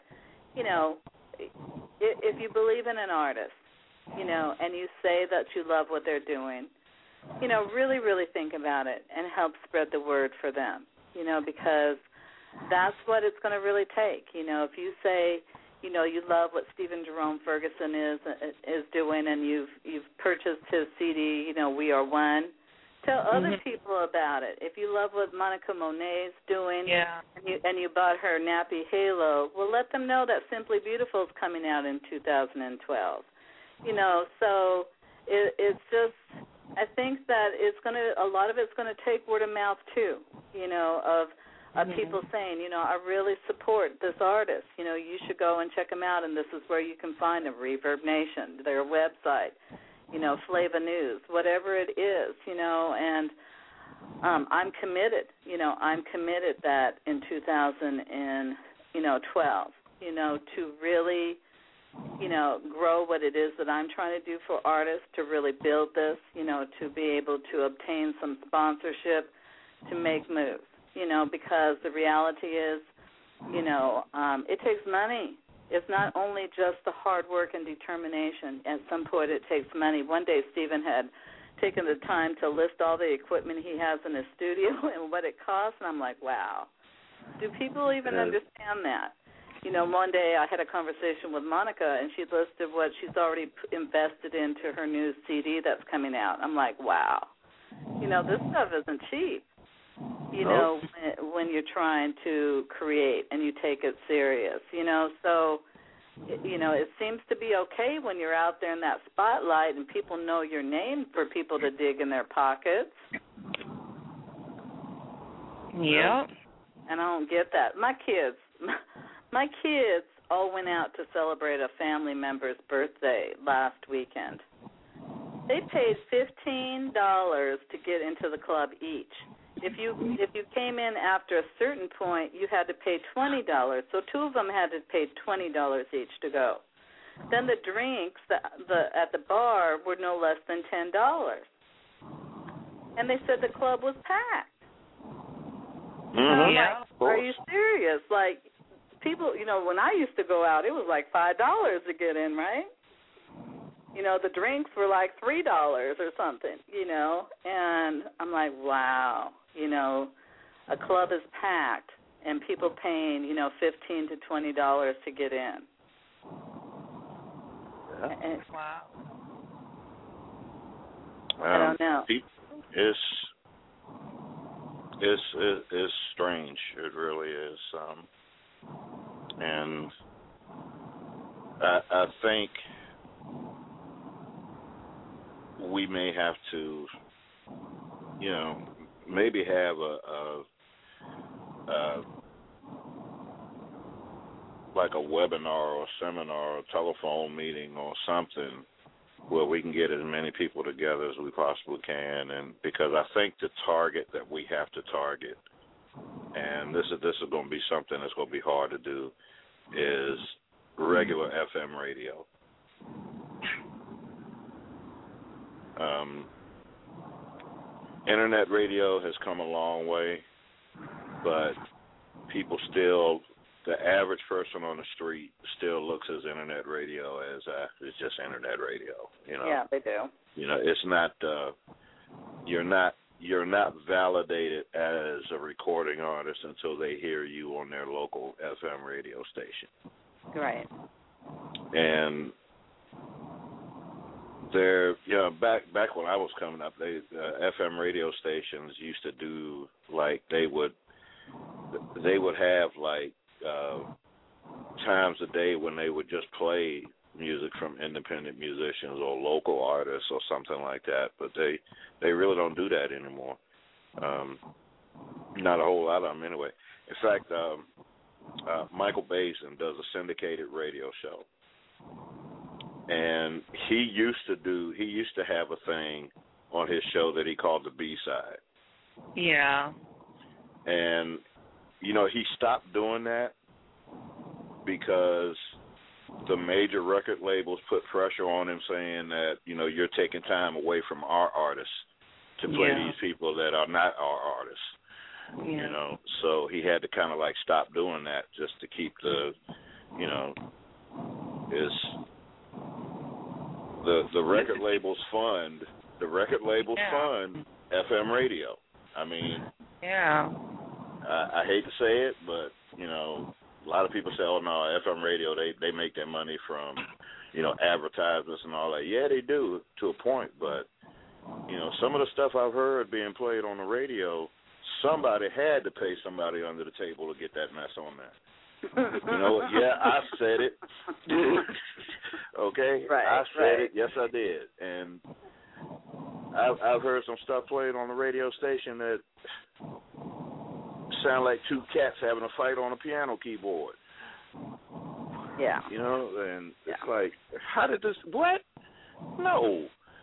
if you believe in an artist, and you say that you love what they're doing, really, really think about it and help spread the word for them, because that's what it's going to really take. If you say, you love what Stephen Jerome Ferguson is doing and you've purchased his CD, We Are One, tell other people about it. If you love what Monica Monet's doing and you bought her Nappy Halo, well, let them know that Simply Beautiful is coming out in 2012. So it's just, I think that a lot of it's going to take word of mouth too, of people saying, I really support this artist. You should go and check them out, and this is where you can find them, Reverb Nation, their website, Flava News, whatever it is, and I'm committed, I'm committed that in 2012, to really, grow what it is that I'm trying to do for artists, to really build this, to be able to obtain some sponsorship, to make moves, because the reality is, it takes money. It's not only just the hard work and determination. At some point it takes money. One day Stephen had taken the time to list all the equipment he has in his studio and what it costs, and I'm like, wow. Do people even understand that? One day I had a conversation with Monica, and she listed what she's already invested into her new CD that's coming out. I'm like, wow. This stuff isn't cheap, when you're trying to create and you take it serious, So, it seems to be okay when you're out there in that spotlight and people know your name for people to dig in their pockets. Yeah. And I don't get that. My kids all went out to celebrate a family member's birthday last weekend. They paid $15 to get into the club each. If you came in after a certain point, you had to pay $20. So two of them had to pay $20 each to go. Then the drinks at the bar were no less than $10. And they said the club was packed. Yeah, like, are you serious? Like, people, when I used to go out, it was like $5 to get in, right? The drinks were like $3 or something, and I'm like, wow, a club is packed, and people paying, $15 to $20 to get in. Yeah. Wow. I don't know. It's strange. It really is. And I think we may have to, maybe have like a webinar or seminar or telephone meeting or something where we can get as many people together as we possibly can. And because I think the target that we have to target, and this is going to be something that's going to be hard to do, is regular FM radio. Internet radio has come a long way, but people still, the average person on the street still looks at internet radio as it's just internet radio. Yeah, they do. It's not. You're not validated as a recording artist until they hear you on their local FM radio station. Right. And there, back when I was coming up, FM radio stations used to do like they would have like times a day when they would just play music from independent musicians or local artists or something like that, but they really don't do that anymore. Not a whole lot of them anyway. In fact, Michael Basin does a syndicated radio show, and he used to have a thing on his show that he called the B-side. Yeah. And he stopped doing that because the major record labels put pressure on him, saying that you're taking time away from our artists to play these people that are not our artists. Yeah. So he had to kind of like stop doing that just to keep the record labels fund fund FM radio. I mean, I hate to say it, but a lot of people say, "Oh no, FM radio, they make their money from advertisements and all that." Yeah, they do to a point, but some of the stuff I've heard being played on the radio, somebody had to pay somebody under the table to get that mess on there. Yeah, I said it. Okay, right, I said it. Yes, I did. And I've heard some stuff played on the radio station that sound like two cats having a fight on a piano keyboard. Yeah. And it's like, how did this? What? No.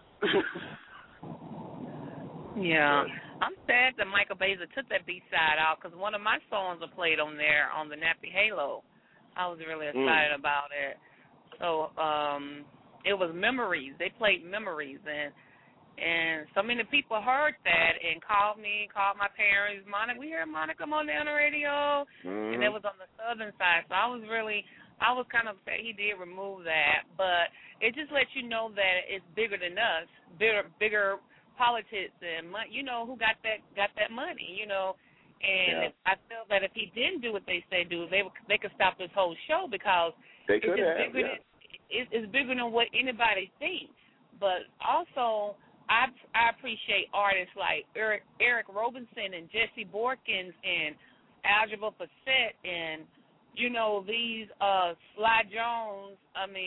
Yeah. I'm sad that Michael Basin took that B-side out because one of my songs are played on there on the Nappy Halo. I was really excited about it. So it was Memories. They played Memories, and so many people heard that and called my parents. Monica, we heard Monica on down the radio, and it was on the southern side. So I was kind of upset he did remove that, but it just lets you know that it's bigger than us, bigger politics and money, who got that money, and I feel that if he didn't do what they say do, they could stop this whole show because it's bigger than what anybody thinks. But also, I appreciate artists like Eric Robinson and Jesse Borkins and Algebra Facette and these Sly Jones.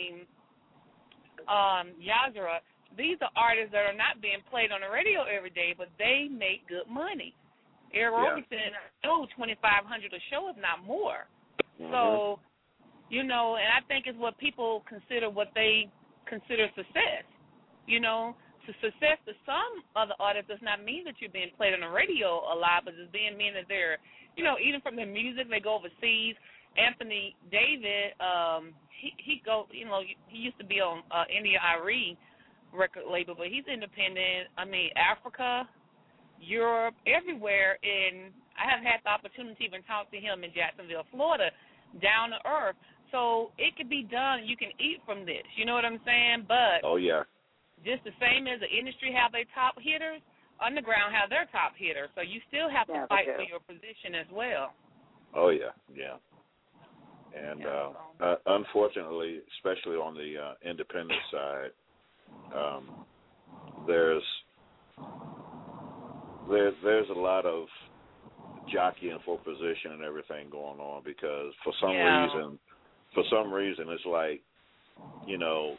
Yazra. These are artists that are not being played on the radio every day, but they make good money. Eric Robinson, I know $2,500 a show, if not more. So, and I think it's what people consider what they consider success. Success to some other artists does not mean that you're being played on the radio a lot, but it's mean that they're, even from their music, they go overseas. Anthony David, he used to be on India Irie record label, but he's independent. Africa, Europe, everywhere, and I have had the opportunity to even talk to him in Jacksonville, Florida, down to earth. So it could be done. You can eat from this. You know what I'm saying? But just the same as the industry have their top hitters, underground have their top hitters. So you still have to fight for your position as well. Oh yeah. And unfortunately, especially on the independent side, there's a lot of jockeying for position and everything going on, because for some reason it's like, you know,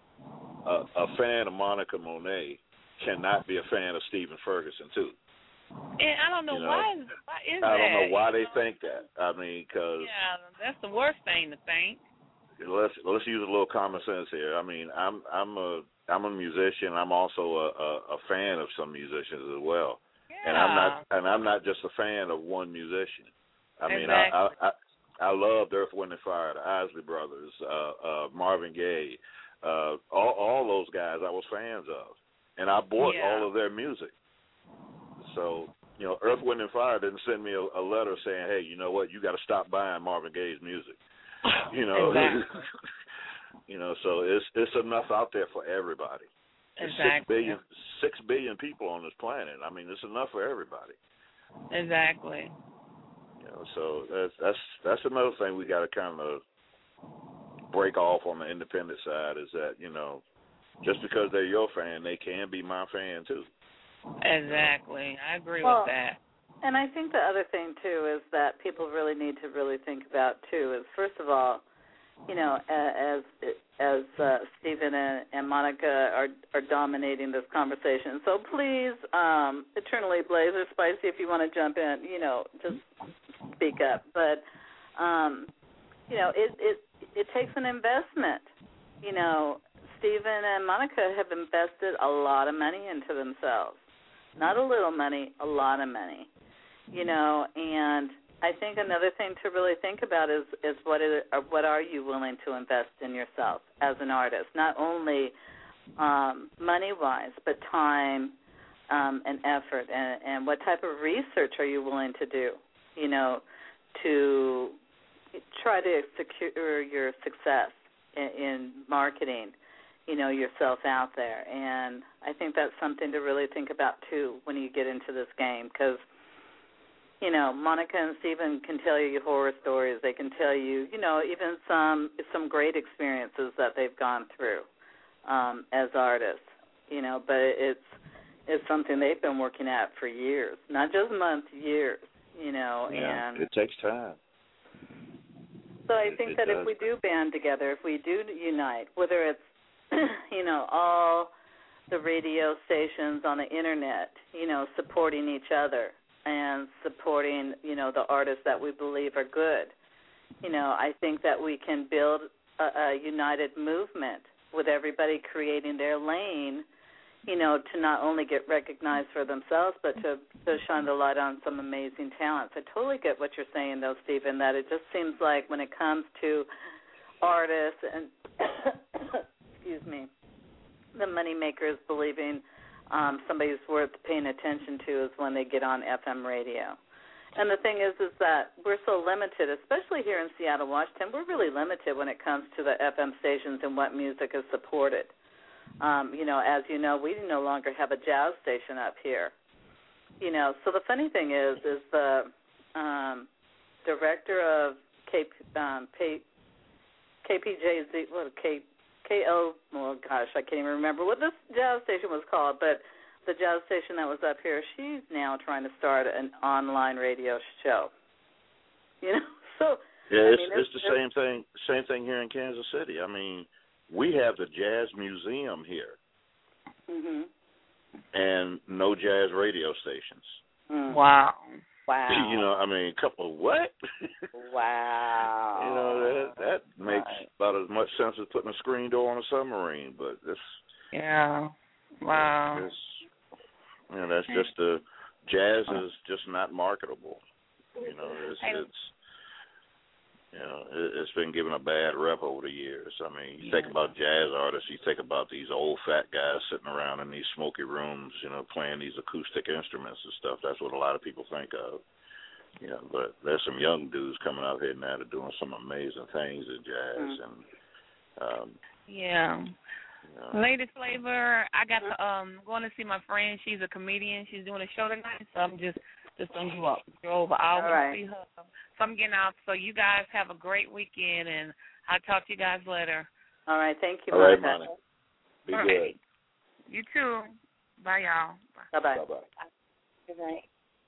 a fan of Monica Monet cannot be a fan of Stephen Ferguson too. And I don't know, why is that? I don't know why they think that. I mean, because that's the worst thing to think. Let's use a little common sense here. I mean, I'm a musician. I'm also a fan of some musicians as well. Yeah. And I'm not just a fan of one musician. I mean, exactly. I loved Earth, Wind and Fire, the Isley Brothers, Marvin Gaye, all those guys I was fans of, and I bought all of their music. So, you know, Earth, Wind and Fire didn't send me a letter saying, hey, you know what, you got to stop buying Marvin Gaye's music. You know, exactly. You know, so it's enough out there for everybody. Exactly. 6 billion people on this planet. I mean, it's enough for everybody. Exactly. You know, so that's another thing we got to kind of break off on the independent side, is that, you know, just because they're your fan, they can be my fan too. Exactly. I agree with that. And I think the other thing, too, is that people really need to really think about, too, is, first of all, you know, as Stephen and Monica are dominating this conversation. So please, Eternally Blaze or Spicy, if you want to jump in, you know, just speak up. But, you know, it takes an investment. You know, Stephen and Monica have invested a lot of money into themselves. Not a little money, a lot of money. You know, and I think another thing to really think about is what are you willing to invest in yourself as an artist? Not only money-wise, but time and effort, and what type of research are you willing to do, you know, to try to secure your success in marketing, you know, yourself out there. And I think that's something to really think about, too, when you get into this game, because, you know, Monica and Stephen can tell you horror stories. They can tell you, you know, even some great experiences that they've gone through as artists, you know, but it's something they've been working at for years, not just months, years, you know. Yeah, and it takes time. So I think that if we do band together, if we do unite, whether it's, you know, all the radio stations on the Internet, you know, supporting each other and supporting, you know, the artists that we believe are good, you know, I think that we can build a united movement with everybody creating their lane, you know, to not only get recognized for themselves, but to shine the light on some amazing talents. I totally get what you're saying, though, Stephen, that it just seems like when it comes to artists and, excuse me, the money makers believing somebody's worth paying attention to is when they get on FM radio. And the thing is that we're so limited, especially here in Seattle, Washington, we're really limited when it comes to the FM stations and what music is supported. You know, as you know, we no longer have a jazz station up here. You know, so the funny thing is the director of KPJZ, KO, well, gosh, I can't even remember what this jazz station was called, but the jazz station that was up here, she's now trying to start an online radio show. You know, so yeah, it's the same thing here in Kansas City. I mean, we have the Jazz Museum here, and no jazz radio stations. Wow. You know, I mean, a couple of what? Wow. You know, that makes about as much sense as putting a screen door on a submarine, but this. Yeah. Wow. You know, that's just jazz is just not marketable. You know, it's been given a bad rep over the years. I mean, you think about jazz artists, you think about these old fat guys sitting around in these smoky rooms, you know, playing these acoustic instruments and stuff. That's what a lot of people think of. You know, but there's some young dudes coming out here now that are doing some amazing things in jazz. And Lady Flavor, I got to going to see my friend. She's a comedian. She's doing a show tonight, so I'm just Just don't give up. Drove an hour All right. to see her. So I'm getting out. So you guys have a great weekend, and I'll talk to you guys later. All right. Thank you, All right, Monica. Monica. Be All good. right. You too. Bye, y'all. Bye-bye. Bye-bye. Good night.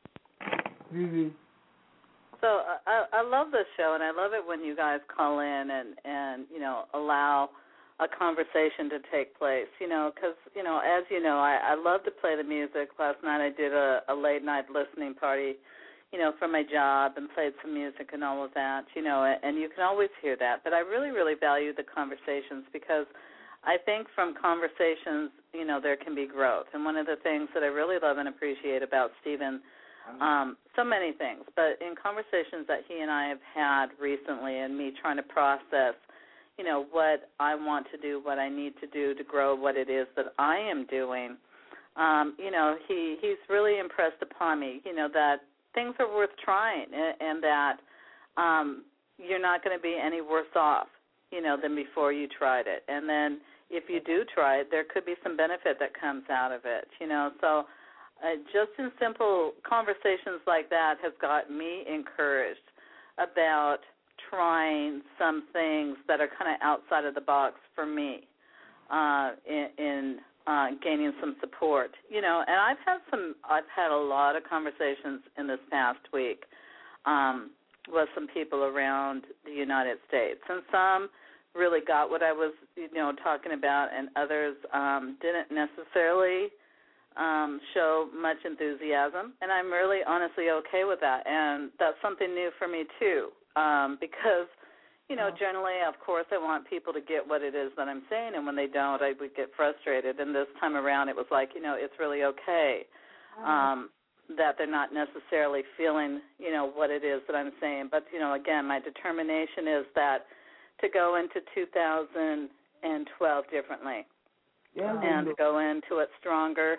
So I love this show, and I love it when you guys call in and allow a conversation to take place, because, as you know, I love to play the music. Last night I did a late-night listening party, for my job and played some music and all of that, and you can always hear that. But I really, really value the conversations because I think from conversations, there can be growth. And one of the things that I really love and appreciate about Stephen, so many things, but in conversations that he and I have had recently and me trying to process, what I want to do, what I need to do to grow what it is that I am doing, he's really impressed upon me, that things are worth trying and that you're not going to be any worse off, than before you tried it. And then if you do try it, there could be some benefit that comes out of it, So just in simple conversations like that has got me encouraged about trying some things that are kind of outside of the box for me in gaining some support, and I've had a lot of conversations in this past week with some people around the United States, and some really got what I was, talking about, and others didn't necessarily show much enthusiasm, and I'm really honestly okay with that, and that's something new for me too, because, generally, of course, I want people to get what it is that I'm saying, and when they don't, I would get frustrated, and this time around it was like, it's really okay that they're not necessarily feeling, what it is that I'm saying, but, again, my determination is that to go into 2012 differently and to go into it stronger,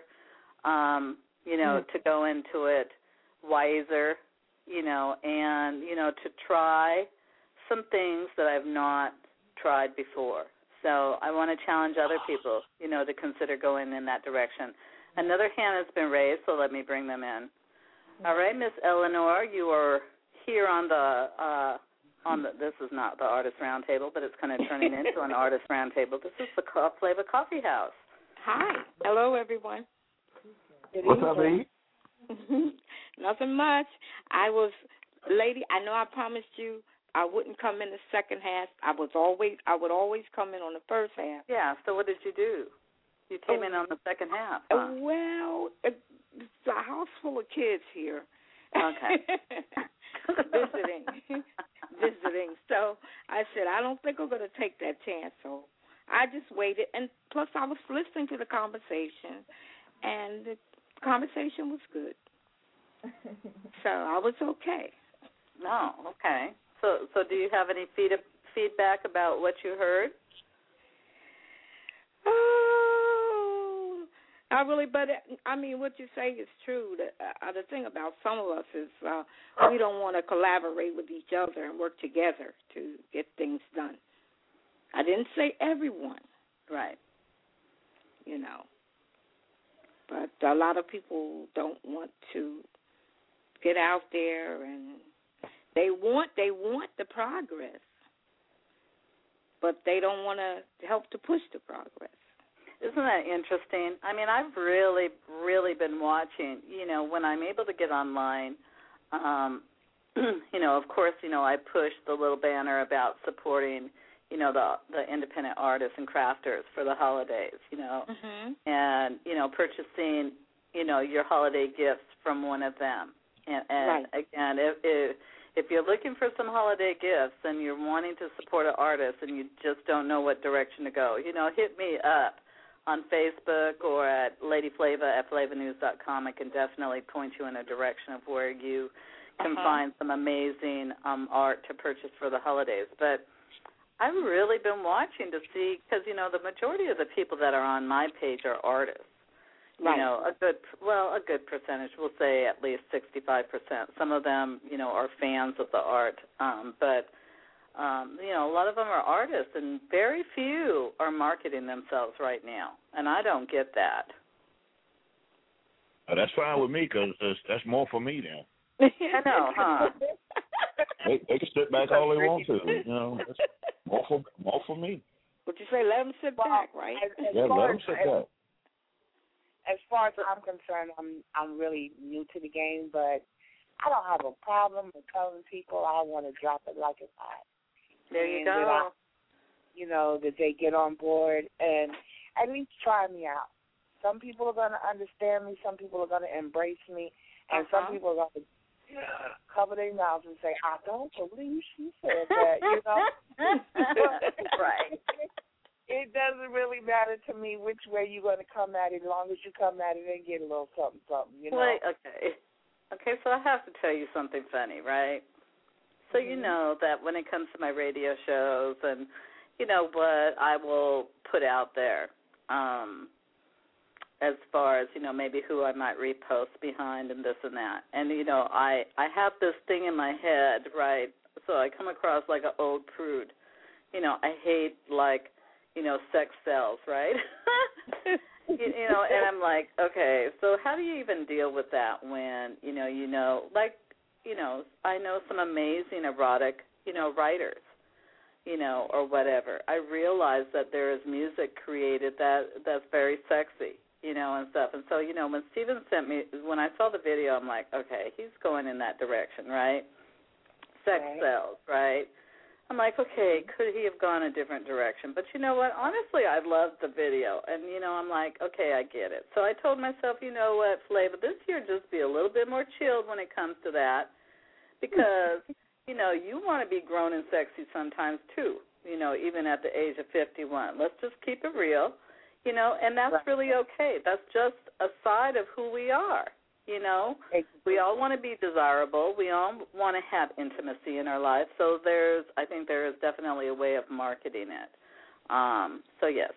to go into it wiser, and, to try some things that I've not tried before. So I want to challenge other people, to consider going in that direction. Another hand has been raised, so let me bring them in. All right, Miss Eleanor, you are here on the this is not the Artist Roundtable, but it's kind of turning into an Artist Roundtable. This is the Flavor Coffee House. Hi. Hello, everyone. What's up, baby? Nothing much. Lady, I know I promised you I wouldn't come in the second half. I would always come in on the first half. Yeah, so what did you do? You came in on the second half, huh? Well, it's a house full of kids here. Okay. Visiting. So I said, I don't think I'm going to take that chance. So I just waited. And plus I was listening to the conversation, and the conversation was good. So I was okay. No, okay. So do you have any feedback about what you heard? Oh, I really, but I mean, what you say is true. The thing about some of us is we don't want to collaborate with each other and work together to get things done. I didn't say everyone. Right. But a lot of people don't want to get out there, and they want the progress, but they don't want to help to push the progress. Isn't that interesting? I mean, I've really, really been watching, when I'm able to get online, of course, I push the little banner about supporting, the independent artists and crafters for the holidays, and, purchasing, your holiday gifts from one of them. And right. Again, if you're looking for some holiday gifts and you're wanting to support an artist and you just don't know what direction to go, hit me up on Facebook or at Lady Flava at flavanews.com. I can definitely point you in a direction of where you can find some amazing art to purchase for the holidays. But I've really been watching to see, because, the majority of the people that are on my page are artists. Right. A good percentage, we'll say at least 65%. Some of them, are fans of the art, but a lot of them are artists, and very few are marketing themselves right now, and I don't get that. That's fine with me because that's more for me then. I know, huh? They can sit back all they want to. You know, that's more for me. What you say? Let them sit back, right? Yeah, let them sit back. As far as I'm concerned, I'm really new to the game, but I don't have a problem with telling people I want to drop it like it's hot. There you go. That they get on board and at least try me out. Some people are going to understand me. Some people are going to embrace me. And some people are going to cover their mouths and say, I don't believe she said that, Right. It doesn't really matter to me which way you're going to come at it, as long as you come at it and get a little something, Wait, okay, so I have to tell you something funny, right? So you know that when it comes to my radio shows and, what I will put out there, as far as, maybe who I might repost behind and this and that. And, I have this thing in my head, right? So I come across like an old prude. I hate, sex sells, right? And I'm like, okay, so how do you even deal with that when, I know some amazing erotic, writers, or whatever. I realize that there is music created that's very sexy, and stuff. And so, when Steven when I saw the video, I'm like, okay, he's going in that direction, right? Sex sells, right? I'm like, okay, could he have gone a different direction? But you know what? Honestly, I loved the video. And, I'm like, okay, I get it. So I told myself, you know what, Flava, this year just be a little bit more chilled when it comes to that because, you want to be grown and sexy sometimes too, even at the age of 51. Let's just keep it real, and that's really okay. That's just a side of who we are. We all want to be desirable. We all want to have intimacy in our life. So I think there is definitely a way of marketing it. So yes,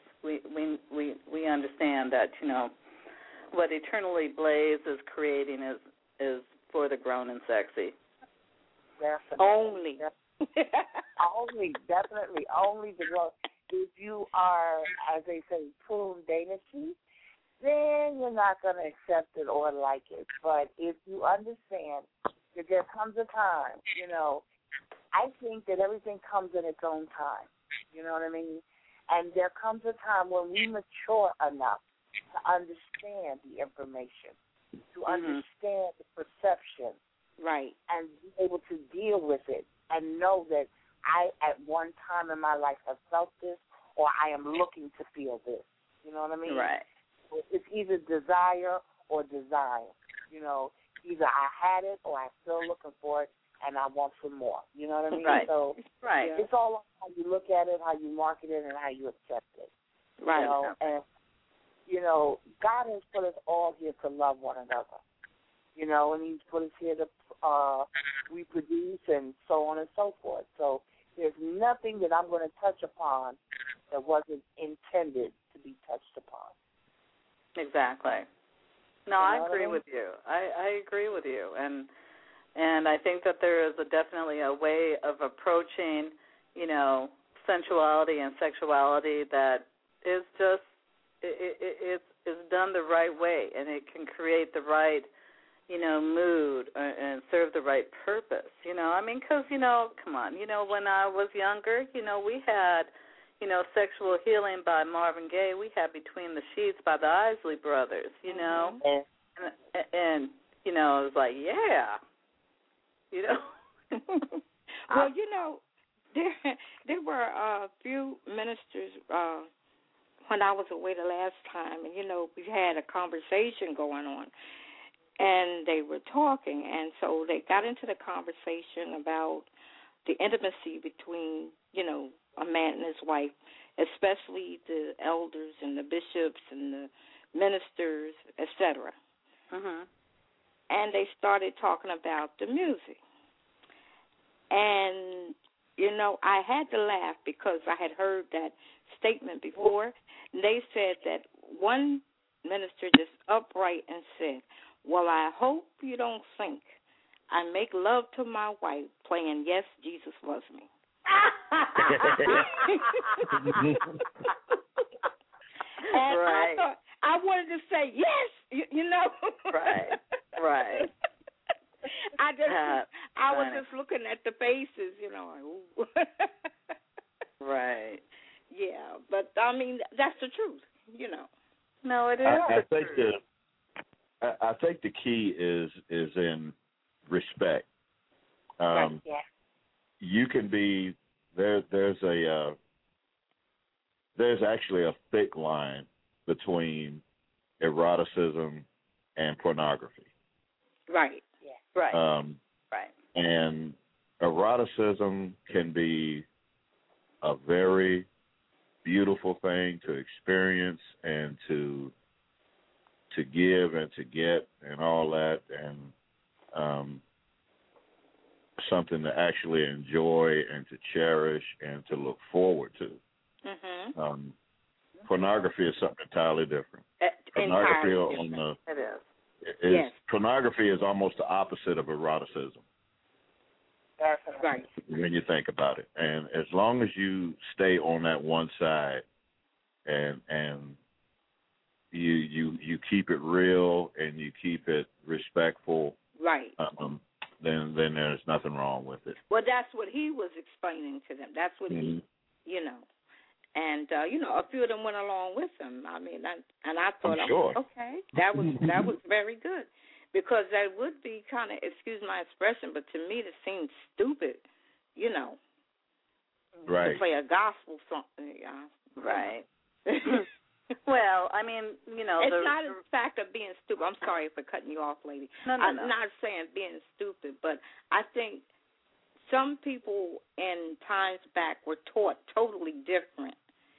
we understand that what Eternally Blaze is creating is for the grown and sexy. Definitely. Only. Definitely only the grown. If you are, as they say, prune dainty, then you're not going to accept it or like it. But if you understand that there comes a time, I think that everything comes in its own time. You know what I mean? And there comes a time when we mature enough to understand the information, to understand the perception. Right. And be able to deal with it and know that I, at one time in my life, have felt this or I am looking to feel this. You know what I mean? Right. It's either desire or desire. Either I had it or I'm still looking for it and I want some more. You know what I mean? Right. So right. It's all how you look at it, how you market it, and how you accept it. Right. And, God has put us all here to love one another. And he's put us here to reproduce and so on and so forth. So there's nothing that I'm going to touch upon that wasn't intended to be touched upon. Exactly. No, I agree with you. I agree with you. And I think that there is definitely a way of approaching, sensuality and sexuality that is just, it's done the right way, and it can create the right, mood and serve the right purpose, because, come on, when I was younger, we had, Sexual Healing by Marvin Gaye. We had Between the Sheets by the Isley Brothers, and it was like, yeah, Well, there were a few ministers when I was away the last time, and, we had a conversation going on. And they were talking, and so they got into the conversation about the intimacy between, a man and his wife, especially the elders and the bishops and the ministers, etc. And they started talking about the music. And, I had to laugh because I had heard that statement before. And they said that one minister just upright and said, well, I hope you don't think I make love to my wife playing Yes, Jesus Loves Me. And I thought, I wanted to say yes, Right. I was just looking at the faces, like, ooh. Right. Yeah, but I mean that's the truth, No, it is. I think the key is in respect. You can be there's actually a thick line between eroticism and pornography. Right. Right. Right. And eroticism can be a very beautiful thing to experience and to give and to get and all that, and something to actually enjoy and to cherish and to look forward to. Mm-hmm. Pornography is something entirely different. Entirely different. It is. Yes. Pornography is almost the opposite of eroticism. Right. When you think about it, and as long as you stay on that one side, and you keep it real and you keep it respectful, right? Then there's nothing wrong with it. Well, that's what he was explaining to them. That's what he, and a few of them went along with him. I mean, I thought, sure. Okay, that was very good. Because that would be kind of, excuse my expression, but to me it seems stupid, right. to play a gospel song. Right. Well, I mean, it's not a fact of being stupid. I'm sorry for cutting you off, lady. No. I'm not saying being stupid, but I think some people in times back were taught totally different.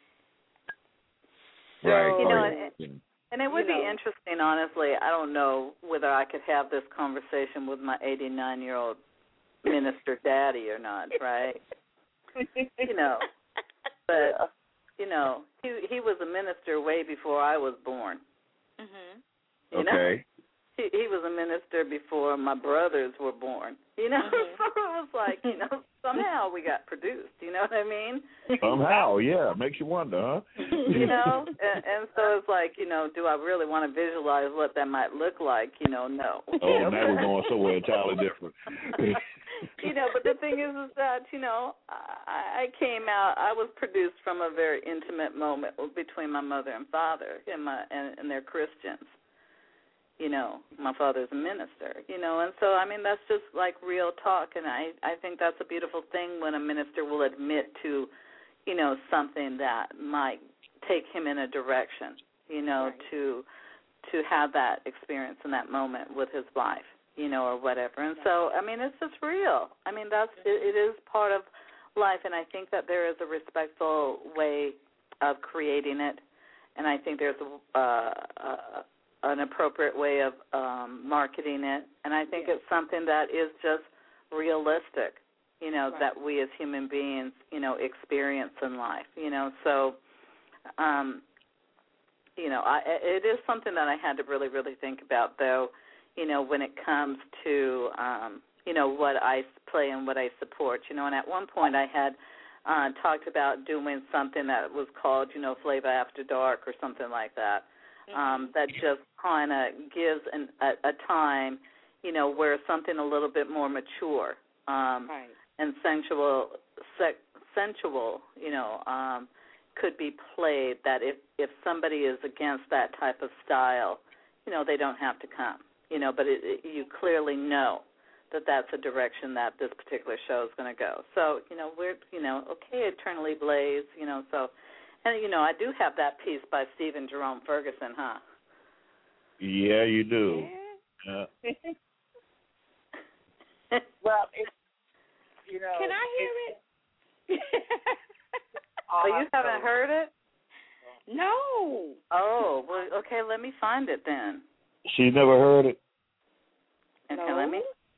So, right. And it would be interesting, honestly. I don't know whether I could have this conversation with my 89-year-old minister daddy or not, right? But he was a minister way before I was born. Mm-hmm. Okay. He was a minister before my brothers were born. So it was like, somehow we got produced. You know what I mean? Somehow, yeah. Makes you wonder, huh? And so it's like, do I really want to visualize what that might look like? No. Oh, now we're going somewhere entirely different. But the thing is that, I came out, I was produced from a very intimate moment between my mother and father, and they're Christians. My father's a minister, and so, I mean, that's just like real talk, and I think that's a beautiful thing when a minister will admit to, something that might take him in a direction, right. to have that experience in that moment with his wife, or whatever. And so, I mean, it's just real. I mean, it is part of life, and I think that there is a respectful way of creating it, and I think there's an appropriate way of marketing it, and I think it's something that is just realistic, right. that we as human beings, experience in life, So, it is something that I had to really, really think about, though, when it comes to, what I play and what I support, and at one point I had talked about doing something that was called, Flava After Dark or something like that. That just kind of gives a time, where something a little bit more mature right. and sensual, could be played. That if somebody is against that type of style, they don't have to come. But you clearly know that that's a direction that this particular show is going to go. So we're okay, Eternally Blaze. So. And, I do have that piece by Stephen Jerome Ferguson, huh? Yeah, you do. Yeah. Well, Can I hear it? Oh, you haven't heard it? No. Oh, well, okay, let me find it then. She never heard it? Okay, no. let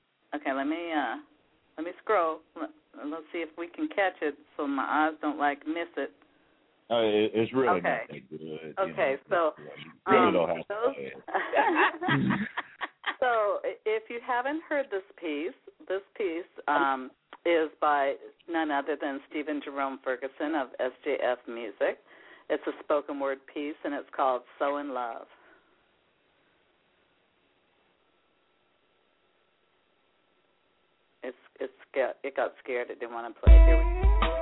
me scroll. Let's see if we can catch it so my eyes don't, miss it. It's really okay. not that good. Okay, so really don't have to play it. So if you haven't heard this piece is by none other than Stephen Jerome Ferguson of SJF Music. It's a spoken word piece, and it's called So in Love. it got scared. It didn't want to play. Here we go.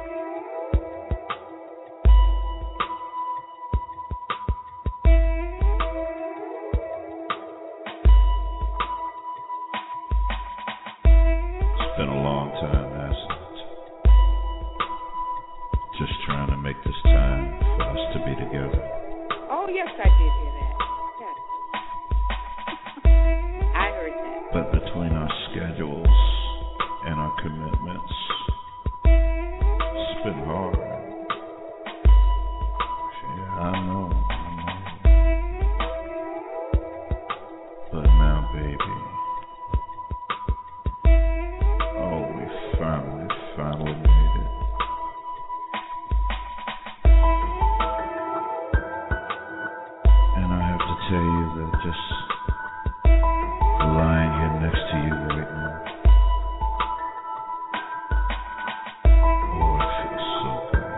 It's been a long time, hasn't it? Just trying to make this time for us to be together. Oh, yes, I did hear that. Yes. I heard that. But between our schedules and our commitments, it's been hard. Yeah, I know. But now, baby, oh, we finally made it. And I have to tell you that just lying here next to you right now, oh, it feels so good.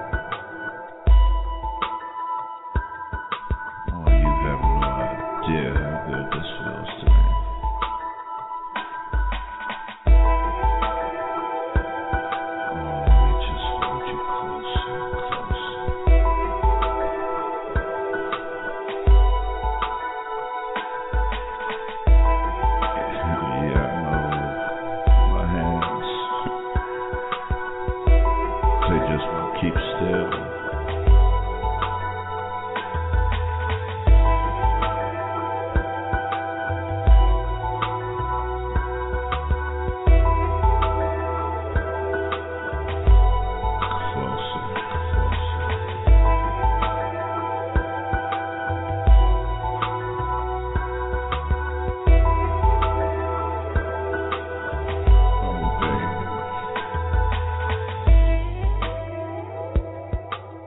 Oh, you have no idea how good this feels to me. Oh, let me just hold you closer, closer. Yeah, I know. My hands, they just won't keep still. Closer, closer. Oh, baby.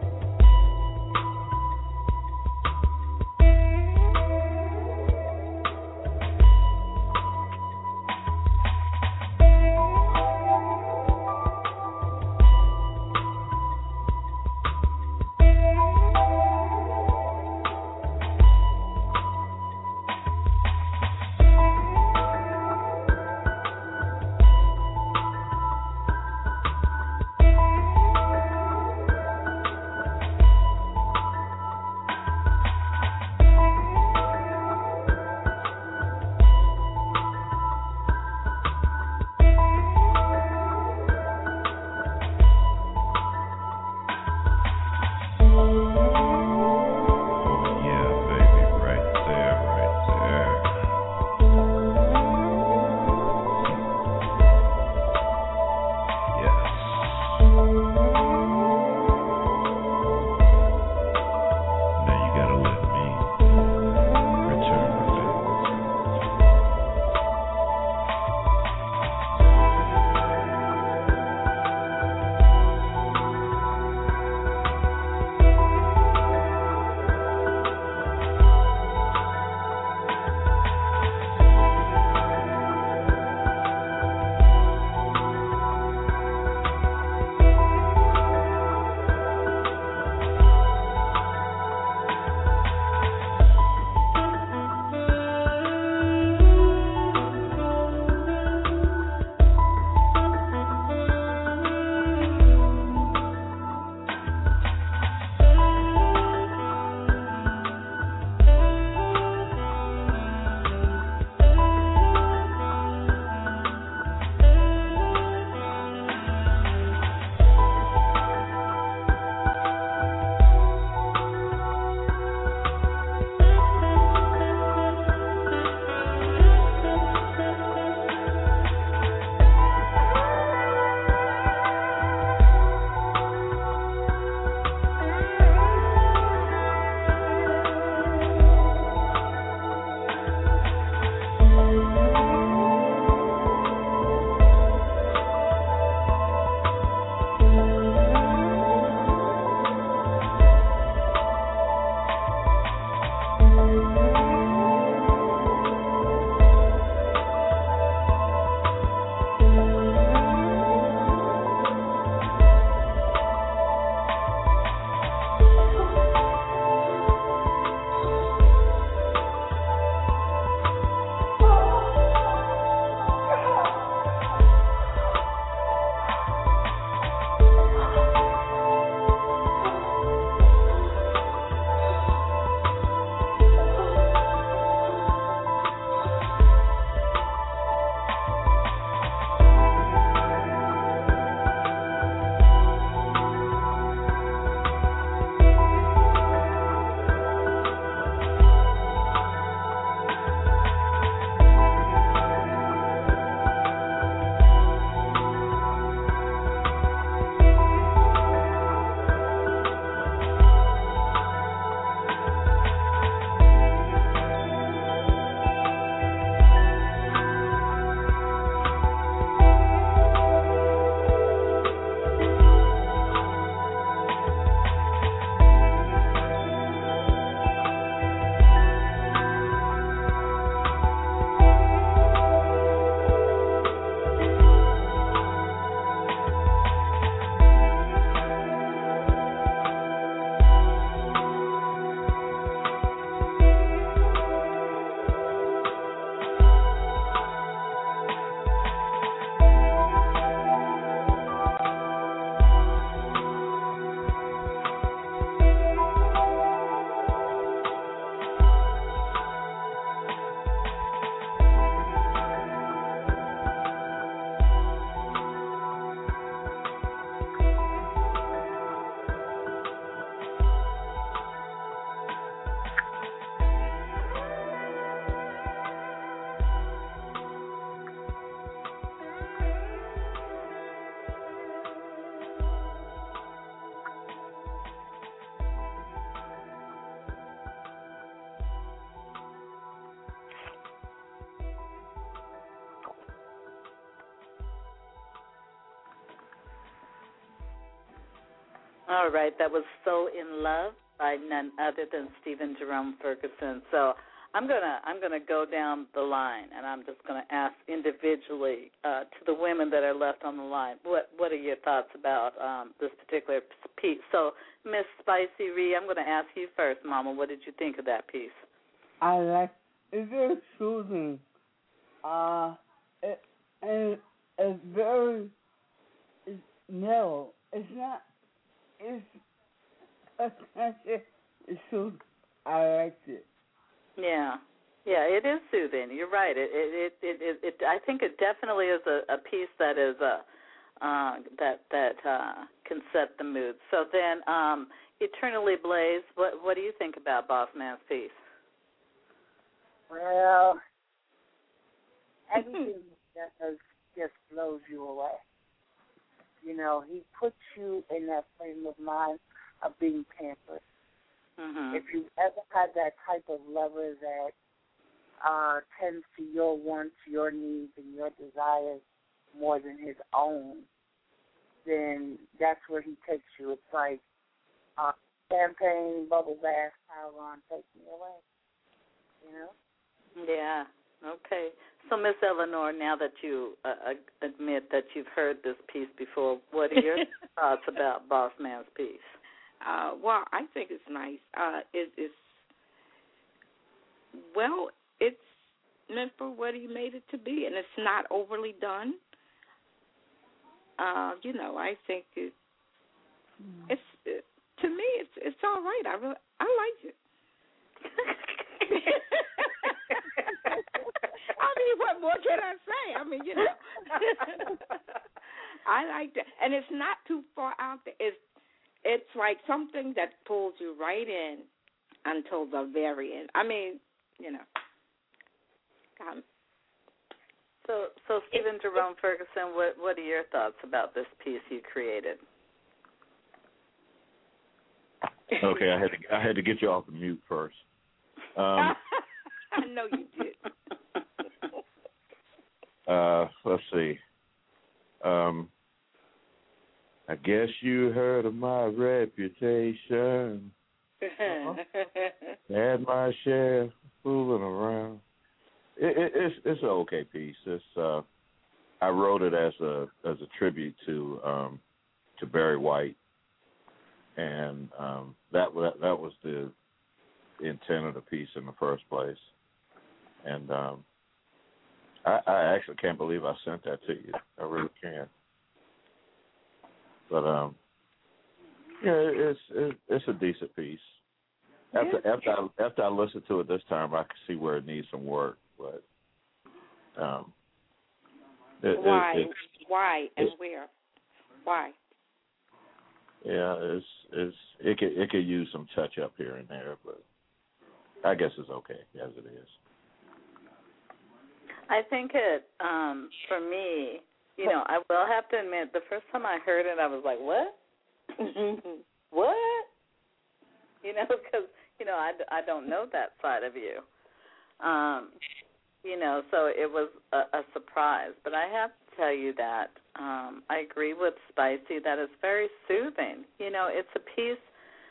All right, that was So in Love by none other than Stephen Jerome Ferguson. So I'm gonna go down the line, and I'm just gonna ask individually to the women that are left on the line. What are your thoughts about this particular piece? So Miss Spicy Ree, I'm gonna ask you first, Mama. What did you think of that piece? I like it's very soothing. It's very narrow. It's not. It's soothing. I liked it. Yeah, it is soothing. You're right. It I think it definitely is a piece that is that can set the mood. So then, Eternally Blaze. What do you think about Boss Man's piece? Well, everything that just blows you away. You know, he puts you in that frame of mind of being pampered. Mm-hmm. If you ever had that type of lover that tends to your wants, your needs, and your desires more than his own, then that's where he takes you. It's like champagne, bubble bath, power on, take me away. You know? Yeah. Okay. So, Miss Eleanor, now that you admit that you've heard this piece before, what are your thoughts about Boss Man's piece? Well, I think it's nice. It's meant for what he made it to be, and it's not overly done. You know, I think to me, it's all right. I like it. I mean, what more can I say? I mean, you know, I like that, and it's not too far out there. It's like something that pulls you right in until the very end. I mean, you know. So Stephen Jerome Ferguson, what are your thoughts about this piece you created? Okay, I had to get you off the mute first. I know you did. Let's see. I guess you heard of my reputation. Had my share of fooling around. It's an okay piece. It's I wrote it as a tribute to Barry White, and that was the intent of the piece in the first place. And I actually can't believe I sent that to you. I really can't. But yeah, it's a decent piece. After I listened to it this time, I could see where it needs some work. But why and where? Why? Yeah, it could use some touch up here and there, but I guess it's okay as it is. I think it for me. You know, I will have to admit, the first time I heard it, I was like, what? What? You know, because, you know, I don't know that side of you. You know, so it was a surprise. But I have to tell you that I agree with Spicy that it's very soothing. You know, it's a piece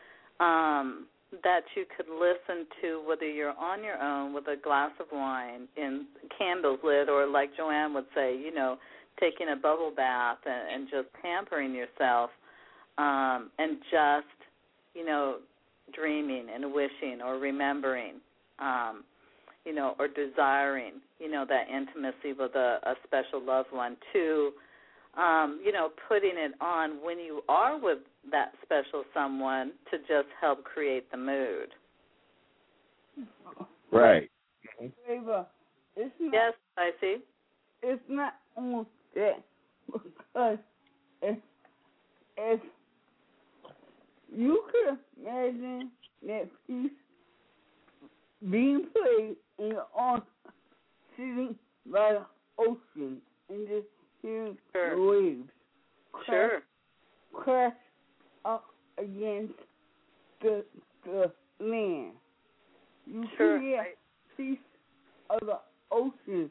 that you could listen to whether you're on your own with a glass of wine in candles lit, or like Joanne would say, you know, taking a bubble bath and just pampering yourself, and just, you know, dreaming and wishing or remembering, you know, or desiring, you know, that intimacy with a special loved one, to, you know, putting it on when you are with that special someone to just help create the mood. Right. Yes, I see. It's not on that, because if you could imagine that piece being played and you're on sitting by the ocean and just hearing the waves crash up against the land. You hear a piece of the ocean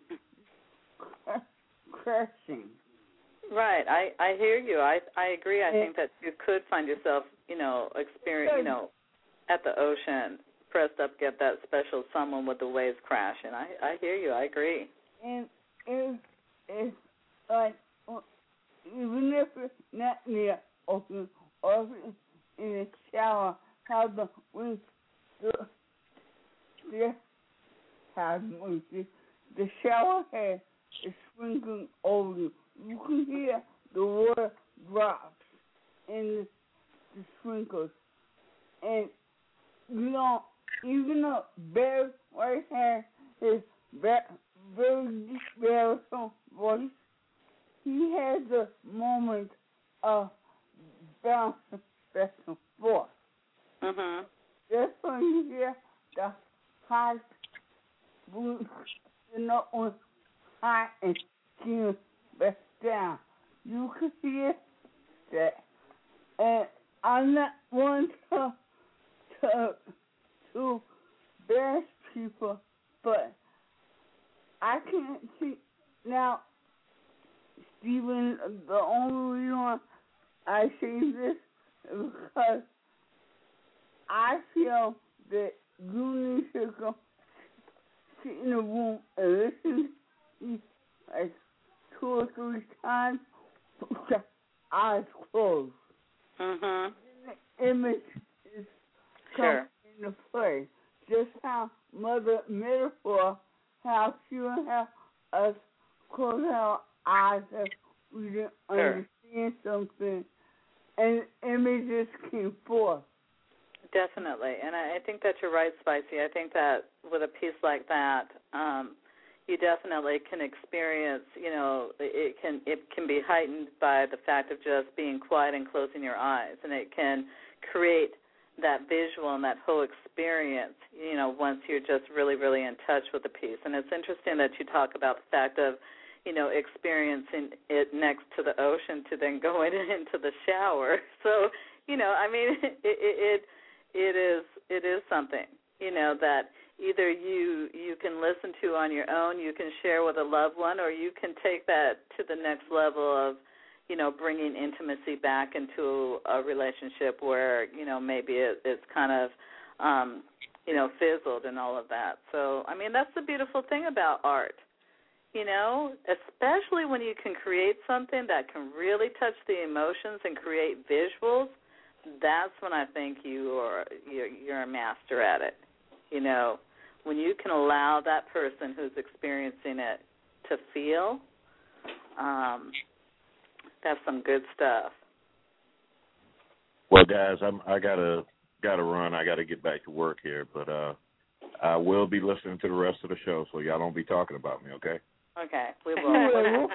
crashing. Right, I hear you. I agree. I think that you could find yourself experience, at the ocean, pressed up, get that special someone with the waves crashing. I hear you. I agree. And it's like, even if it's not near ocean or if it's in the shower, how the wind, the shower head is sprinkling over you. You can hear the water drops in the sprinkles. And, even though Barry White has his very deep baritone voice, he has a moment of bouncing back and forth. Mm-hmm. That's when you hear the high blue, on high and skin back down. You can hear that. And I'm not one to bash people, but I can't see now, Stephen. The only reason I say this is because I feel that you need to go sit in a room and listen to me like 2 or 3 times with your eyes closed. Mm-hmm. The image is coming into play. Just how Mother Metaphor, how she would have us close our eyes if we didn't understand something, and images came forth. Definitely, and I think that you're right, Spicy. I think that with a piece like that, you definitely can experience, it can be heightened by the fact of just being quiet and closing your eyes, and it can create that visual and that whole experience, once you're just really, really in touch with the piece. And it's interesting that you talk about the fact of, experiencing it next to the ocean to then going into the shower. So, it is something, that either you can listen to on your own, you can share with a loved one, or you can take that to the next level of, bringing intimacy back into a relationship where, maybe it's kind of, fizzled and all of that. So, that's the beautiful thing about art, especially when you can create something that can really touch the emotions and create visuals. That's when I think you're a master at it. When you can allow that person who's experiencing it to feel, that's some good stuff. Well, guys, I gotta run. I gotta get back to work here, but I will be listening to the rest of the show, so y'all don't be talking about me, okay? Okay, we will.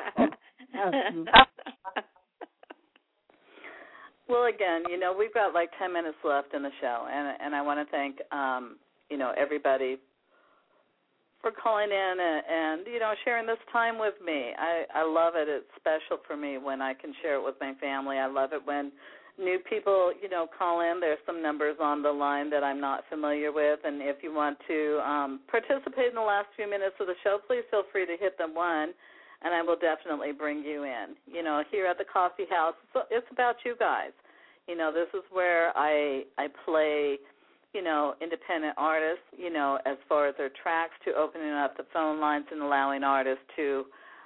Well, again, we've got like 10 minutes left in the show, and I want to thank, everybody for calling in and sharing this time with me. I love it. It's special for me when I can share it with my family. I love it when new people, call in. There's some numbers on the line that I'm not familiar with, and if you want to participate in the last few minutes of the show, please feel free to hit the 1, and I will definitely bring you in. Here at the Coffee House, it's about you guys. This is where I play, independent artists, as far as their tracks, to opening up the phone lines and allowing artists to,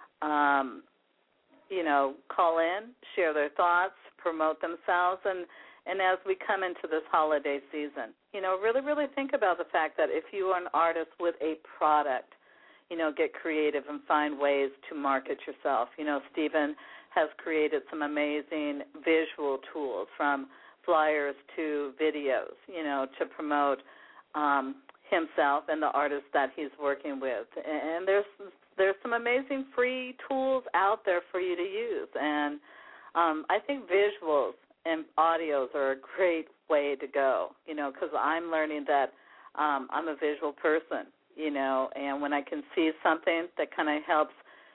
call in, share their thoughts, promote themselves, and as we come into this holiday season, really, really think about the fact that if you are an artist with a product, get creative and find ways to market yourself. Stephen has created some amazing visual tools, from flyers to videos, to promote himself and the artists that he's working with. And there's some amazing free tools out there for you to use. And I think visuals and audios are a great way to go, because I'm learning that I'm a visual person, and when I can see something that kind of helps,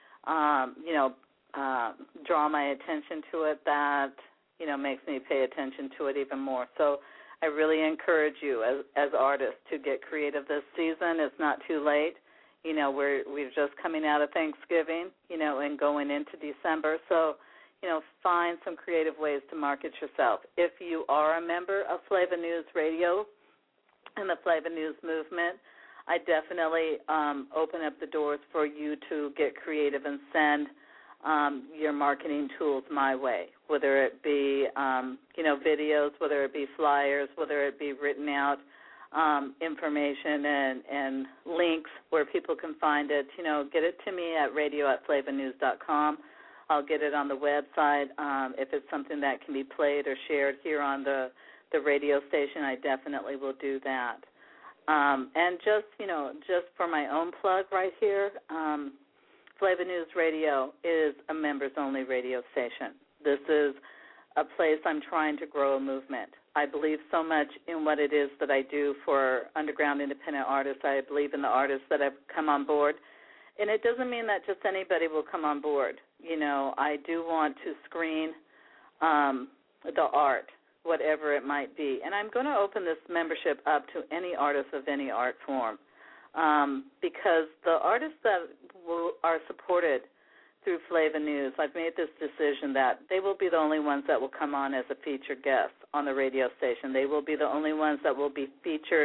draw my attention to it, that, makes me pay attention to it even more. So I really encourage you as artists to get creative this season. It's not too late. We're just coming out of Thanksgiving, and going into December. So, find some creative ways to market yourself. If you are a member of Flava News Radio and the Flava News movement, I definitely open up the doors for you to get creative and send your marketing tools my way, whether it be, videos, whether it be flyers, whether it be written out information and links where people can find it. Get it to me at radio@flavanews.com. I'll get it on the website. If it's something that can be played or shared here on the radio station, I definitely will do that. And just for my own plug right here, Flava News Radio is a members-only radio station. This is a place I'm trying to grow a movement. I believe so much in what it is that I do for underground independent artists. I believe in the artists that have come on board. And it doesn't mean that just anybody will come on board. I do want to screen the art, whatever it might be. And I'm going to open this membership up to any artist of any art form because the artists that are supported through Flava News, I've made this decision that they will be the only ones that will come on as a featured guest on the radio station. They will be the only ones that will be featured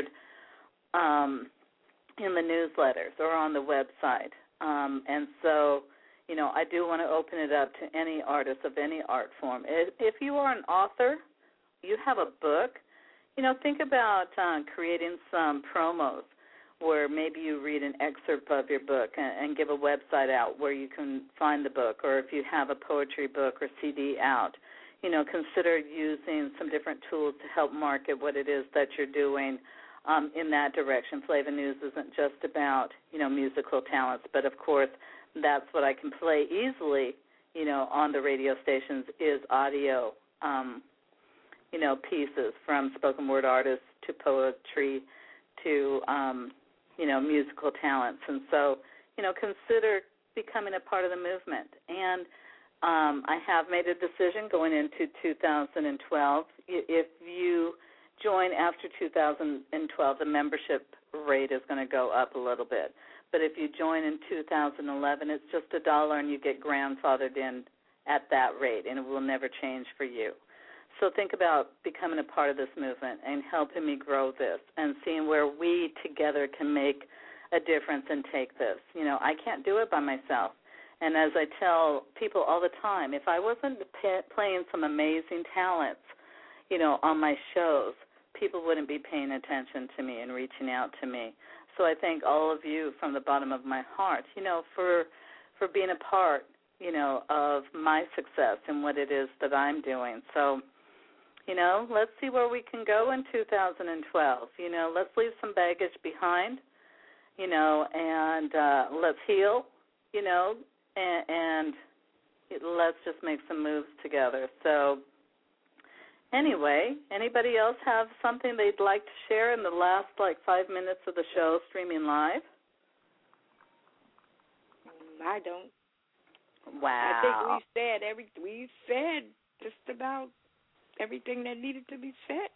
in the newsletters or on the website. And so, I do want to open it up to any artist of any art form. If you are an author, you have a book, think about creating some promos where maybe you read an excerpt of your book and give a website out where you can find the book, or if you have a poetry book or CD out, consider using some different tools to help market what it is that you're doing in that direction. Flava News isn't just about, musical talents, but of course that's what I can play easily, on the radio stations is audio, pieces from spoken word artists to poetry to, musical talents. And so, consider becoming a part of the movement. And I have made a decision going into 2012. If you join after 2012, the membership rate is going to go up a little bit. But if you join in 2011, it's just $1 and you get grandfathered in at that rate, and it will never change for you. So think about becoming a part of this movement and helping me grow this and seeing where we together can make a difference and take this. I can't do it by myself. And as I tell people all the time, if I wasn't playing some amazing talents, on my shows, people wouldn't be paying attention to me and reaching out to me. So I thank all of you from the bottom of my heart, for being a part, of my success and what it is that I'm doing. So, let's see where we can go in 2012. Let's leave some baggage behind, and let's heal, and let's just make some moves together. So anyway, anybody else have something they'd like to share in the last, 5 minutes of the show streaming live? I don't. Wow. I think we said just about everything that needed to be said.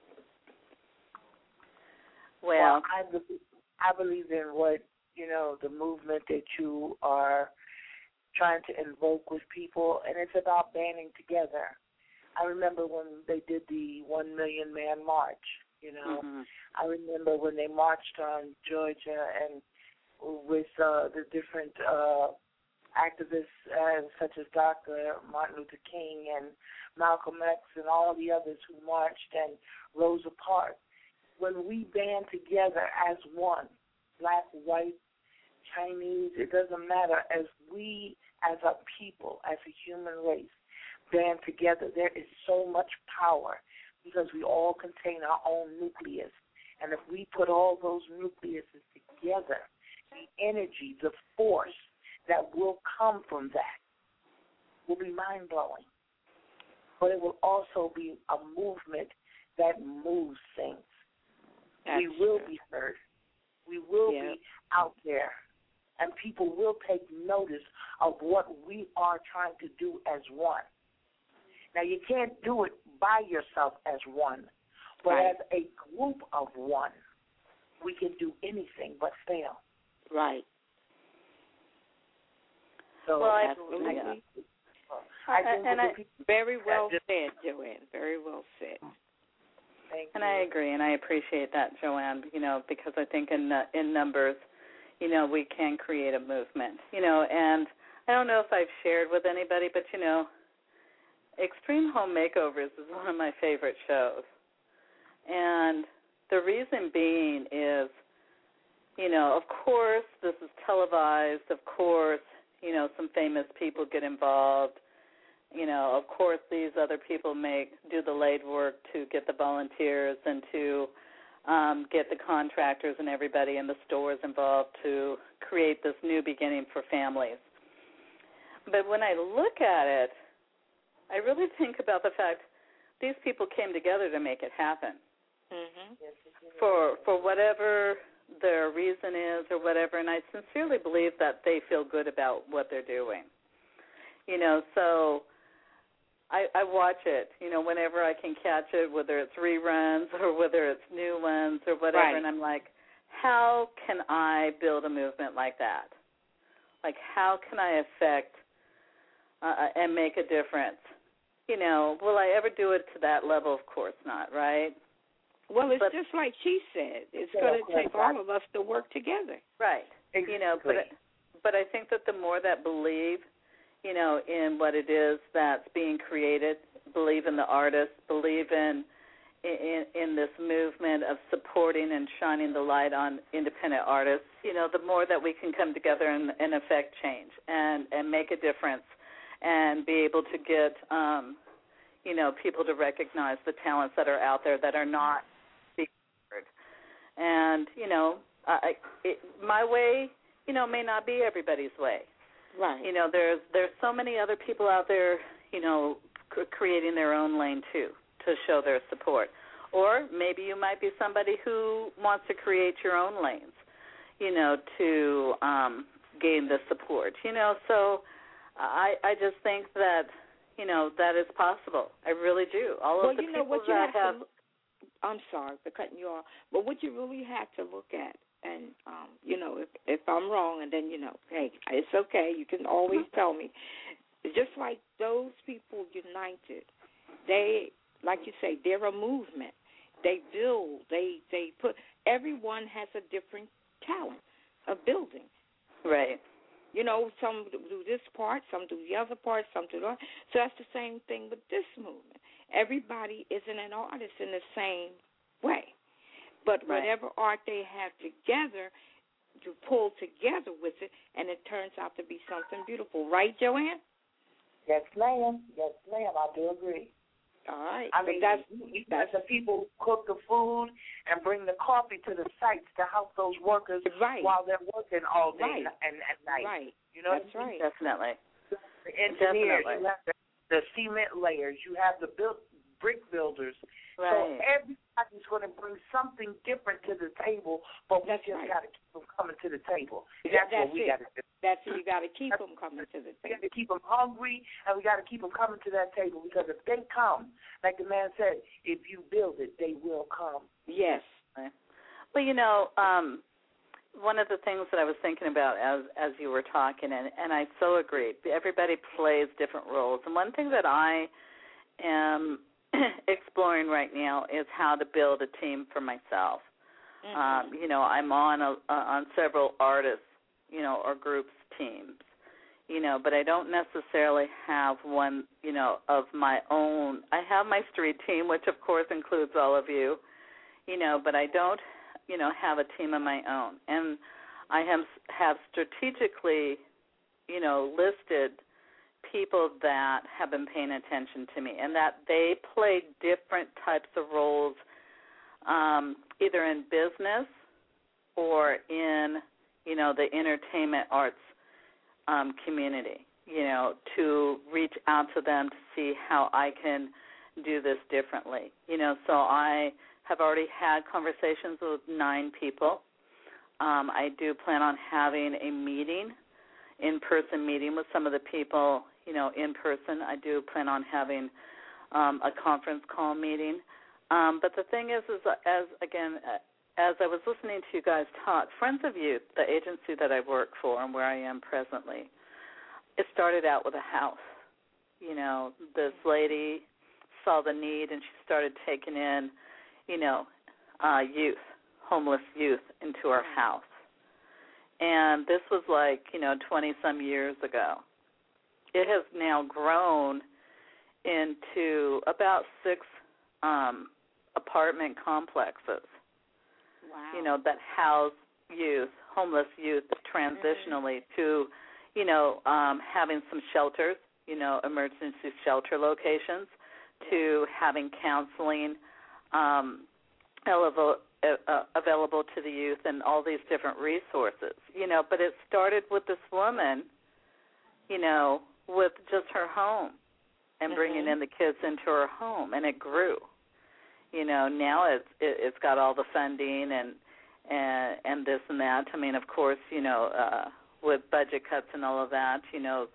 Well, I believe in what, the movement that you are trying to invoke with people, and it's about banding together. I remember when they did the 1 Million Man March, Mm-hmm. I remember when they marched on Georgia and with the different activists such as Dr. Martin Luther King and Malcolm X and all the others who marched and Rosa Parks. When we band together as one, black, white, Chinese, it doesn't matter, as we as a people, as a human race, band together, there is so much power because we all contain our own nucleus. And if we put all those nucleuses together, the energy, the force that will come from that will be mind-blowing. But it will also be a movement that moves things. We will be heard. We will be out there. And people will take notice of what we are trying to do as one. Now, you can't do it by yourself as one, but as a group of one, we can do anything but fail. Right. So Very well said, Joanne. Very well said. Thank and you. I agree, and I appreciate that, Joanne. Because I think in numbers, we can create a movement. And I don't know if I've shared with anybody, but Extreme Home Makeovers is one of my favorite shows, and the reason being is, of course, this is televised. Of course, some famous people get involved. Of course, these other people do the lead work to get the volunteers and to get the contractors and everybody in the stores involved to create this new beginning for families. But when I look at it, I really think about the fact these people came together to make it happen. Mm-hmm. For whatever their reason is or whatever, and I sincerely believe that they feel good about what they're doing. So I watch it, whenever I can catch it, whether it's reruns or whether it's new ones or whatever, right. And I'm like, how can I build a movement like that? Like, how can I affect and make a difference? Will I ever do it to that level? Of course not, right? Well, it's just like she said. It's going to take all of us to work together. Right. Exactly. But I think that the more that believe, in what it is that's being created, believe in the artists, believe in this movement of supporting and shining the light on independent artists, the more that we can come together and affect change and make a difference and be able to get, people to recognize the talents that are out there that are not being heard. And, my way, may not be everybody's way. Right. There's so many other people out there, creating their own lane, too, to show their support. Or maybe you might be somebody who wants to create your own lanes, to gain the support. So I just think that, that is possible. I really do. All of the people that have... I'm sorry for cutting you off, but what you really have to look at, and, if I'm wrong, and then, hey, it's okay. You can always tell me. Just like those people united, they, like you say, they're a movement. They build. They put. Everyone has a different talent of building. Right. Some do this part, some do the other part, some do the other. So that's the same thing with this movement. Everybody isn't an artist in the same way. But whatever art they have together, to pull together with it, and it turns out to be something beautiful. Right, Joanne? Yes, ma'am. Yes, ma'am. I do agree. All right. I mean, that's the people cook the food and bring the coffee to the sites to help those workers while they're working all day and at night. Right. That's right. Definitely. The engineers, you have the cement layers, you have the brick builders. Right. So everybody's going to bring something different to the table, but we just got to keep them coming to the table. That's what we got to do. That's what you got to keep them coming to the table. We got to keep them hungry, and we got to keep them coming to that table, because if they come, like the man said, if you build it, they will come. Yes. Well, one of the things that I was thinking about as you were talking, and I so agree, everybody plays different roles. And one thing that I am exploring right now is how to build a team for myself. Mm-hmm. I'm on several artists, or groups teams, but I don't necessarily have one, of my own. I have my street team, which of course includes all of you, but I don't, have a team of my own. And I have strategically, listed people that have been paying attention to me, and that they play different types of roles, either in business or in, the entertainment arts community, to reach out to them to see how I can do this differently. So I have already had conversations with 9 people. I do plan on having a in-person meeting with some of the people, in person. I do plan on having a conference call meeting. But the thing is as I was listening to you guys talk, Friends of Youth, the agency that I work for and where I am presently, it started out with a house. you know, this lady saw the need and she started taking in, you know, youth, homeless youth into her house. And this was like, you know, 20-some years ago. It has now grown into about 6 apartment complexes, wow. you know, that house youth, homeless youth transitionally to, you know, having some shelters, you know, emergency shelter locations, to having counseling available to the youth and all these different resources, you know. But it started with this woman, you know, with just her home and bringing in the kids into her home, and it grew. You know, now it's got all the funding and this and that. I mean, of course, you know, with budget cuts and all of that, you know,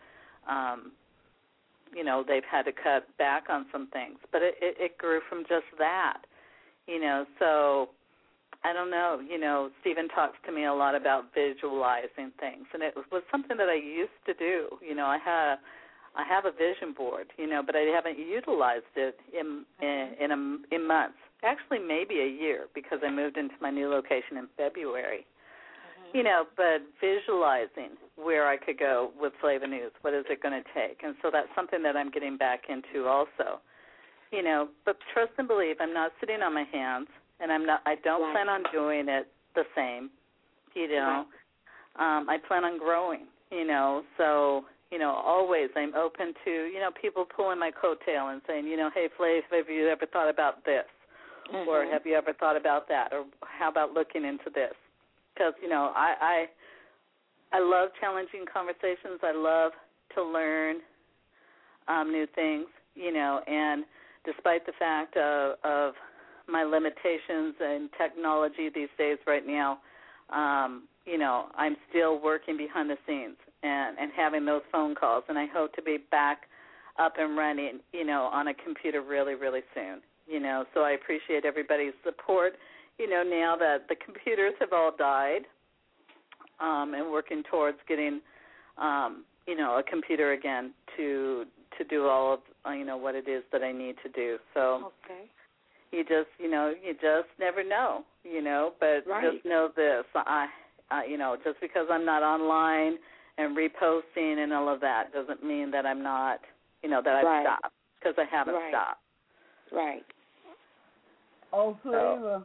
they've had to cut back on some things, but it grew from just that, you know. So I don't know, you know, Stephen talks to me a lot about visualizing things, and it was something that I used to do. You know, I have a vision board, you know, but I haven't utilized it in months. Actually, maybe a year, because I moved into my new location in February. You know, but visualizing where I could go with Flava News, what is it going to take? And so that's something that I'm getting back into also. You know, but trust and believe, I'm not sitting on my hands, and I don't plan on doing it the same, you know. I plan on growing, you know. So, you know, always I'm open to, you know, people pulling my coattail and saying, you know, hey, Flav, have you ever thought about this? Or have you ever thought about that? Or how about looking into this? Because, you know, I love challenging conversations. I love to learn new things, you know, and despite the fact of my limitations in technology these days right now, you know, I'm still working behind the scenes and having those phone calls, and I hope to be back up and running, you know, on a computer really, really soon, you know. So I appreciate everybody's support. You know, now that the computers have all died, and working towards getting, you know, a computer again to do all of, you know, what it is that I need to do. So you just never know, you know. But just know this, I, you know, just because I'm not online and reposting and all of that doesn't mean that I'm not, you know, that I've stopped, because I haven't stopped. Right. Oh, Flava.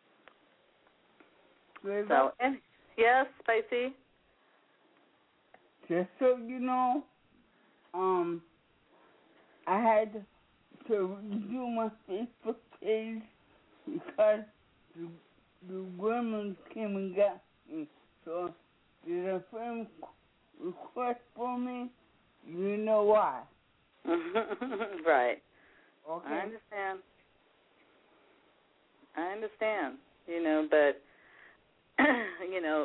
So, and yes, Spicy. Just so you know, I had to do my Facebook page because the women came and got me. So, did a friend request for me? You know why? Right. Okay. I understand. You know, but you know,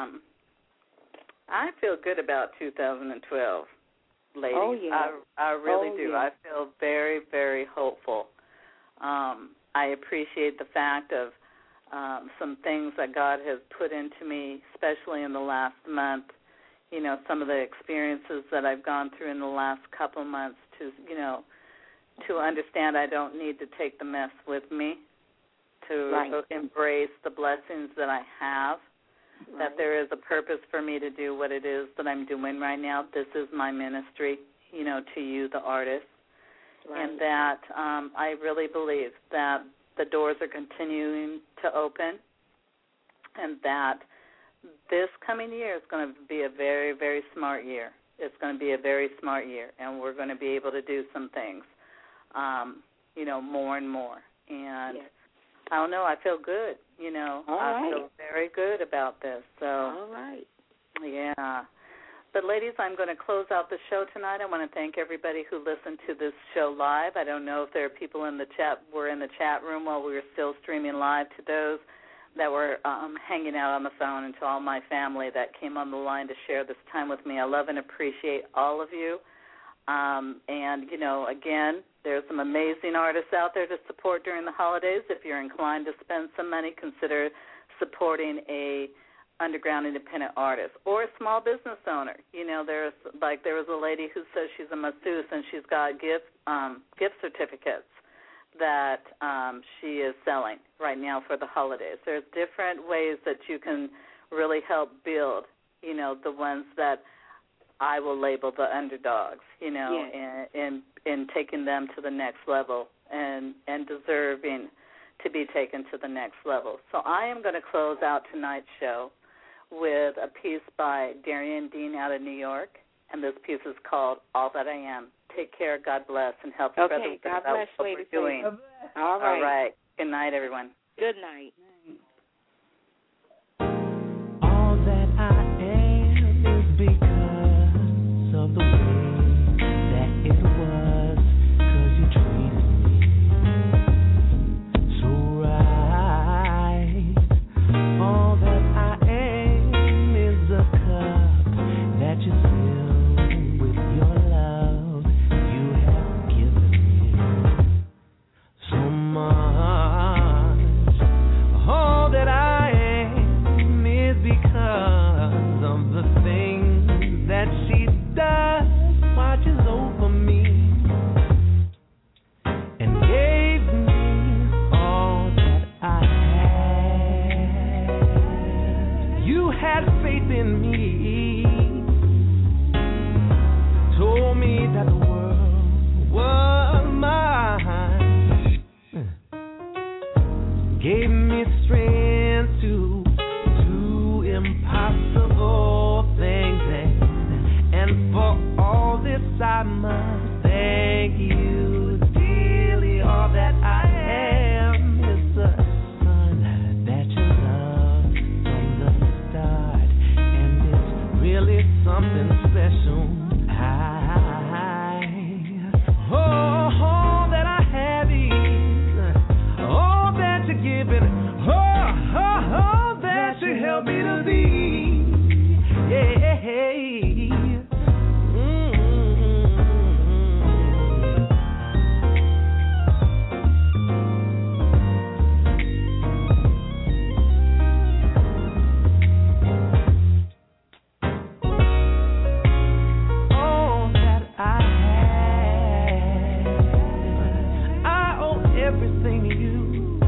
I feel good about 2012, ladies. Oh, yeah. I really do. Yeah. I feel very, very hopeful. I appreciate the fact of some things that God has put into me, especially in the last month. You know, some of the experiences that I've gone through in the last couple months to, you know, to understand I don't need to take the mess with me, to embrace the blessings that I have, that there is a purpose for me to do what it is that I'm doing right now. This is my ministry, you know, to you, the artist, and that I really believe that the doors are continuing to open, and that this coming year is going to be a very, very smart year. It's going to be a very smart year, and we're going to be able to do some things, you know, more and more. And I don't know, I feel good, you know. I feel very good about this. So, yeah. But, ladies, I'm going to close out the show tonight. I want to thank everybody who listened to this show live. I don't know if there are people in the chat room while we were still streaming live. To those that were hanging out on the phone, and to all my family that came on the line to share this time with me, I love and appreciate all of you. And, you know, again, there's some amazing artists out there to support during the holidays. If you're inclined to spend some money, consider supporting a underground independent artist or a small business owner. You know, there was a lady who says she's a masseuse and she's got gift certificates that she is selling right now for the holidays. There's different ways that you can really help build, you know, the ones that I will label the underdogs, you know, in taking them to the next level and deserving to be taken to the next level. So I am going to close out tonight's show with a piece by Darian Dean out of New York, and this piece is called All That I Am. Take care, God bless, and help spread the word about what we're doing. All right. All right. Good night, everyone. Good night. All that I am is because of the way that it was, 'cause you treated me so right. All that I am is a cup that you fill with your love. You have given me so much. All that I am is because of the things that she does, watches over me, and gave me all that I had. You had faith in me, told me that the world was mine, gave me strength to do impossible things, and for all this I must thank you dearly. All that I am is the son that you loved from the start, and it's really something special. All that I have is all that you're giving, all that you help me to be. Yeah. All that I have, I owe everything to you.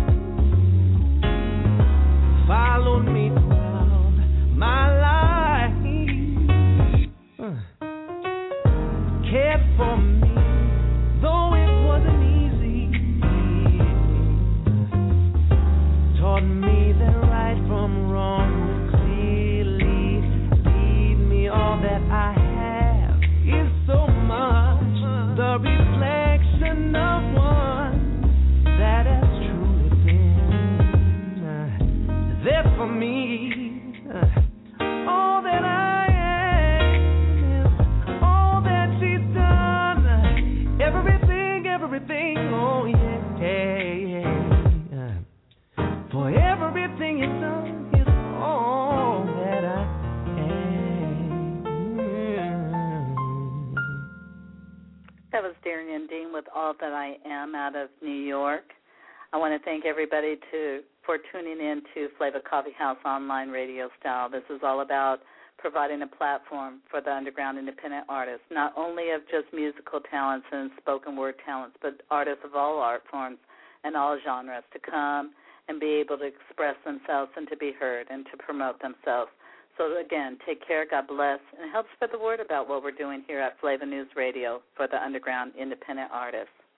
Followed me throughout my life, cared for me, though it wasn't easy. Taught me that right from wrong would clearly lead me. All that I have is so much the reflection of one that has truly been there for me. All that I am is all that she's done. Everything, oh yeah. For everything you've done is all that I am. That was Darian Dean with All That I Am out of New York. I want to thank everybody for tuning in to Flavor Coffee House online radio style. This is all about providing a platform for the underground independent artists, not only of just musical talents and spoken word talents, but artists of all art forms and all genres to come and be able to express themselves and to be heard and to promote themselves. So, again, take care, God bless, and help spread the word about what we're doing here at Flavor News Radio for the underground independent artists.